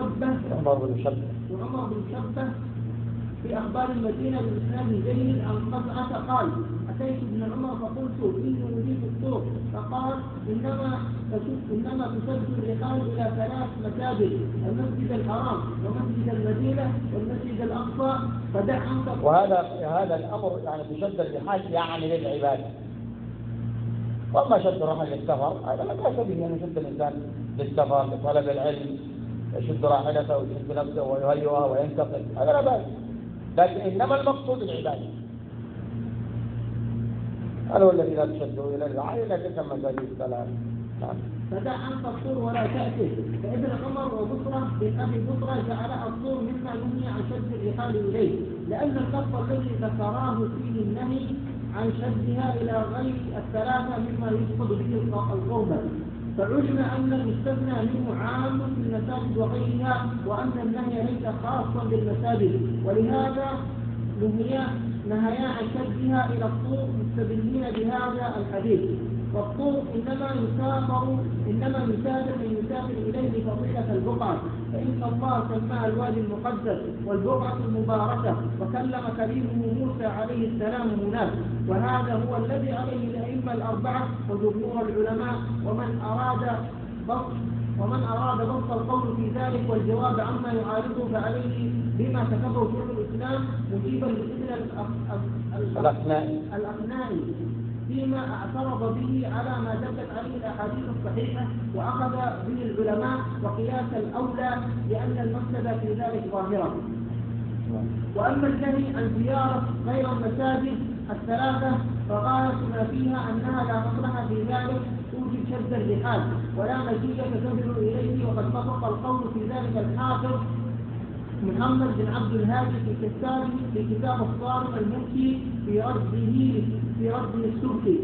[SPEAKER 2] بن شبة في أخبار المدينة بإسناد جيد عن قزعة قال: أتيت ابن عمر فقلت: إني أريد الطرق، فقال: إنما تشد الرحال إلى 3 مساجد: المسجد الحرام ومسجد المدينة والمسجد الأقصى، فدع عنك.
[SPEAKER 1] وهذا الأمر يعني تشد الرحال يعني للعبادة، وأما شد الرحال للسفر هذا لا بأس به أن يشد الإنسان للسفر لطلب العلم، يشد راحلته ويشد نفسه ويهيئها وينتقل، هذا لا بأس، لكن إنما المقصود العبادة. هذا هو الذي لا تشدوا إلى الرعاية لكن تم مساجد الثلاث. نعم.
[SPEAKER 2] فدع أن تقصر ولا تأتي. فابن عمر وبصرة بن أبي بصرة جعل الطور مما نهي عن شد الرحال إليه، لأن اللفظ الذي ذكراه فيه النهي عن شدها إلى غير الثلاثة مما يفقد به القوم، فعلم أن المستثنى منه عام في المساجد وغيرها، وأن النهي ليس خاصا بالمساجد، ولهذا نهيا عن شدها إلى الطور مستدلين بهذا الحديث. والطور إنما يسافر من يسافر إليه فضيلة البقعة، فإن الله سماها الوادي المقدس والبقعة المباركة، وكلم كريمه موسى عليه السلام هناك، وهذا هو الذي عليه الأئمة الأربعة وجمهور العلماء. ومن أراد بسط القول في ذلك والجواب عما يعارضه فعليه بما كتبه شيخ الإسلام مجيبا لابن الأخنائي فيما اعترض به على ما دلت عليه الأحاديث الصحيحة وأخذ به العلماء، وقياس الأولى لأن المفسدة في ذلك ظاهرة. وأما النهي عن زيارة غير المساجد الثلاثة فغاية ما فيها أنها لا مصلحة في ذلك توجب شد الرحال ولا نتيجة تدل إليه، وقد طبق القول في ذلك الحافظ محمد بن عبد الهادي في كتاب الصارم المنكي في رده السبكي.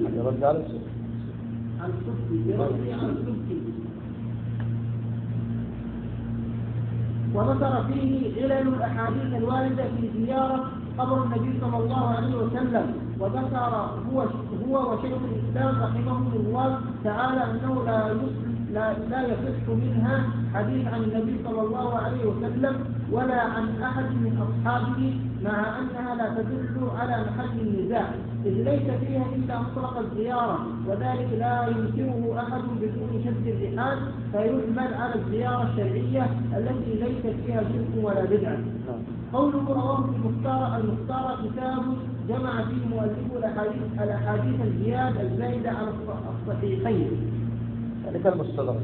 [SPEAKER 2] وذكر فيه علل الأحاديث الواردة في زيارة قبر النبي صلى الله عليه وسلم، وذكر هو وشيخ الإسلام رحمه الله تعالى أنه لا يصح منها حديث عن النبي صلى الله عليه وسلم ولا عن أحد من أصحابه، مع أنها لا تدل على محل النزاع، إذ ليس فيها إلا مطلق الزيارة، وذلك لا يمكنه أحد بدون شد الرحال، فيحمل على الزيارة الشرعية التي ليست فيها شرك ولا بدعة. قوله رواه المختار كتاب جمع فيه مؤلفه الأحاديث الزيادة الزايدة على الصحيحين.
[SPEAKER 1] ذلك المستدرك.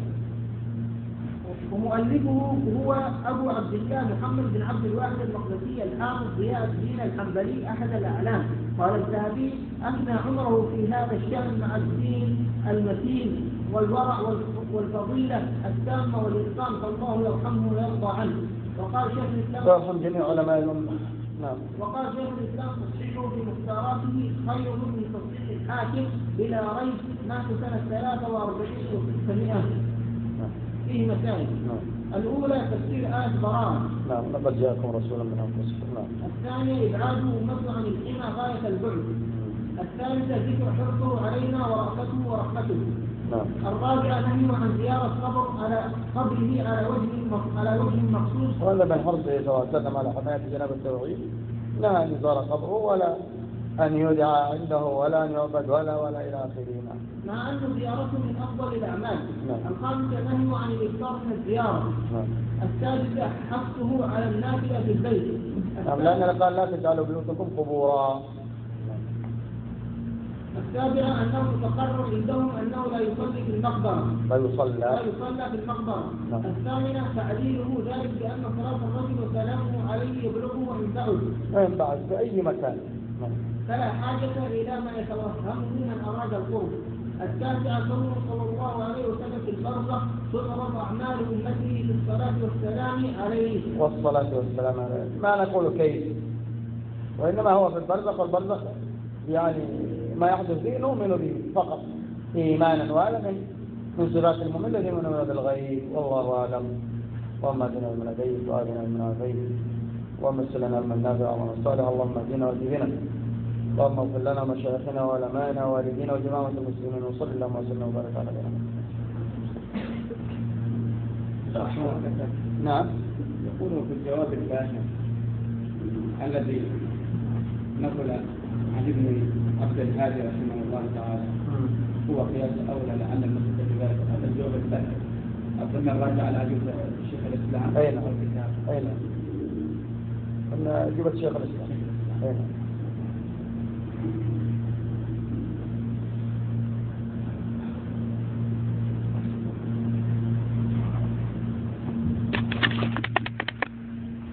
[SPEAKER 2] ومؤلفه هو أبو عبد الله محمد بن عبد الواحد المقدسي الحافظ ضياء الدين الحنبلي أحد الأعلام. قال الذهبي أثنى عمره في هذا الشأن مع الدين المتين والورع والفضيلة التامة والإتقان، فالله يرحمه ويرضى عنه. وقال شيخ الإسلام
[SPEAKER 1] يرحم جميع علماء الأمة. نعم.
[SPEAKER 2] وقال شيخ الإسلام تصحيحه في مختاراته خير من تصحيح الحاكم بلا ريب، مات سنة 43 و600. فيه مسائل. الأولى تفسير آية براءة.
[SPEAKER 1] نعم. لقد جاءكم رسول من أنفسكم. نعم.
[SPEAKER 2] الثانية إبعاده ومنعه عن الحمى غاية البعد. الثالثة ذكر حرصه علينا ورأفته ورحمته.
[SPEAKER 1] نعم.
[SPEAKER 2] الرابعة نهيه عن زيارة قبره على وجه مخصوص.
[SPEAKER 1] وهذا من حرصه صلى الله عليه وسلم على حماية جناب التوحيد، نهى أن يزار قبره ولا أن يدعى عنده ولا أن يعبد ولا إلى آخره.
[SPEAKER 2] مع أن زيارته من أفضل الأعمال.
[SPEAKER 1] نعم.
[SPEAKER 2] الخامسة نهيه عن الإكثار من الزيارة.
[SPEAKER 1] نعم.
[SPEAKER 2] السادسة حثه على النافلة في البيت.
[SPEAKER 1] نعم. لأن قال لا تجعلوا بيوتكم قبورا.
[SPEAKER 2] السابعة أنه تقرر عندهم أنه لا يصلي في المقبرة.
[SPEAKER 1] لا يصلى
[SPEAKER 2] في المقبرة.
[SPEAKER 1] نعم.
[SPEAKER 2] الثامنة تعليله ذلك بأن صلاة الرجل وسلامه عليه يبلغه وينفعه.
[SPEAKER 1] وينبعث في أي مكان. نعم.
[SPEAKER 2] فلا حاجة إلى ما يتوهمه من أراد القرب. التاسعة قوله صلى الله عليه وسلم في البرزخ تعرض أعمال أمته في الصلاة والسلام عليه.
[SPEAKER 1] والصلاة والسلام عليه. ما نقول كيف، وإنما هو في البرزخ، والبرزخ يعني ما يحدث فيه نؤمن به فقط إيمانا، وهذا من صفات المؤمن الذي يؤمن بالغيب. والله أعلم. اللهم اهدنا من هديت وآتنا من عافيت ومثلنا من نافع ومن صالح. اللهم اهدنا واهدنا. اللهم اغفر لنا مشايخنا وعلمائنا ووالدينا وجماعة المسلمين، وصلى اللهم وسلم وبارك على نبينا محمد. نعم.
[SPEAKER 3] يقول في الجواب الباشا الذي نقل عن ابن عبد الهادي رحمه الله تعالى هو قياس أولى لأن المسجد في ذلك. هذا الجواب الباشا أظن الراجع على أجوبة الشيخ الإسلام.
[SPEAKER 1] أين؟ أين؟ أجوبة الشيخ الإسلام. أين؟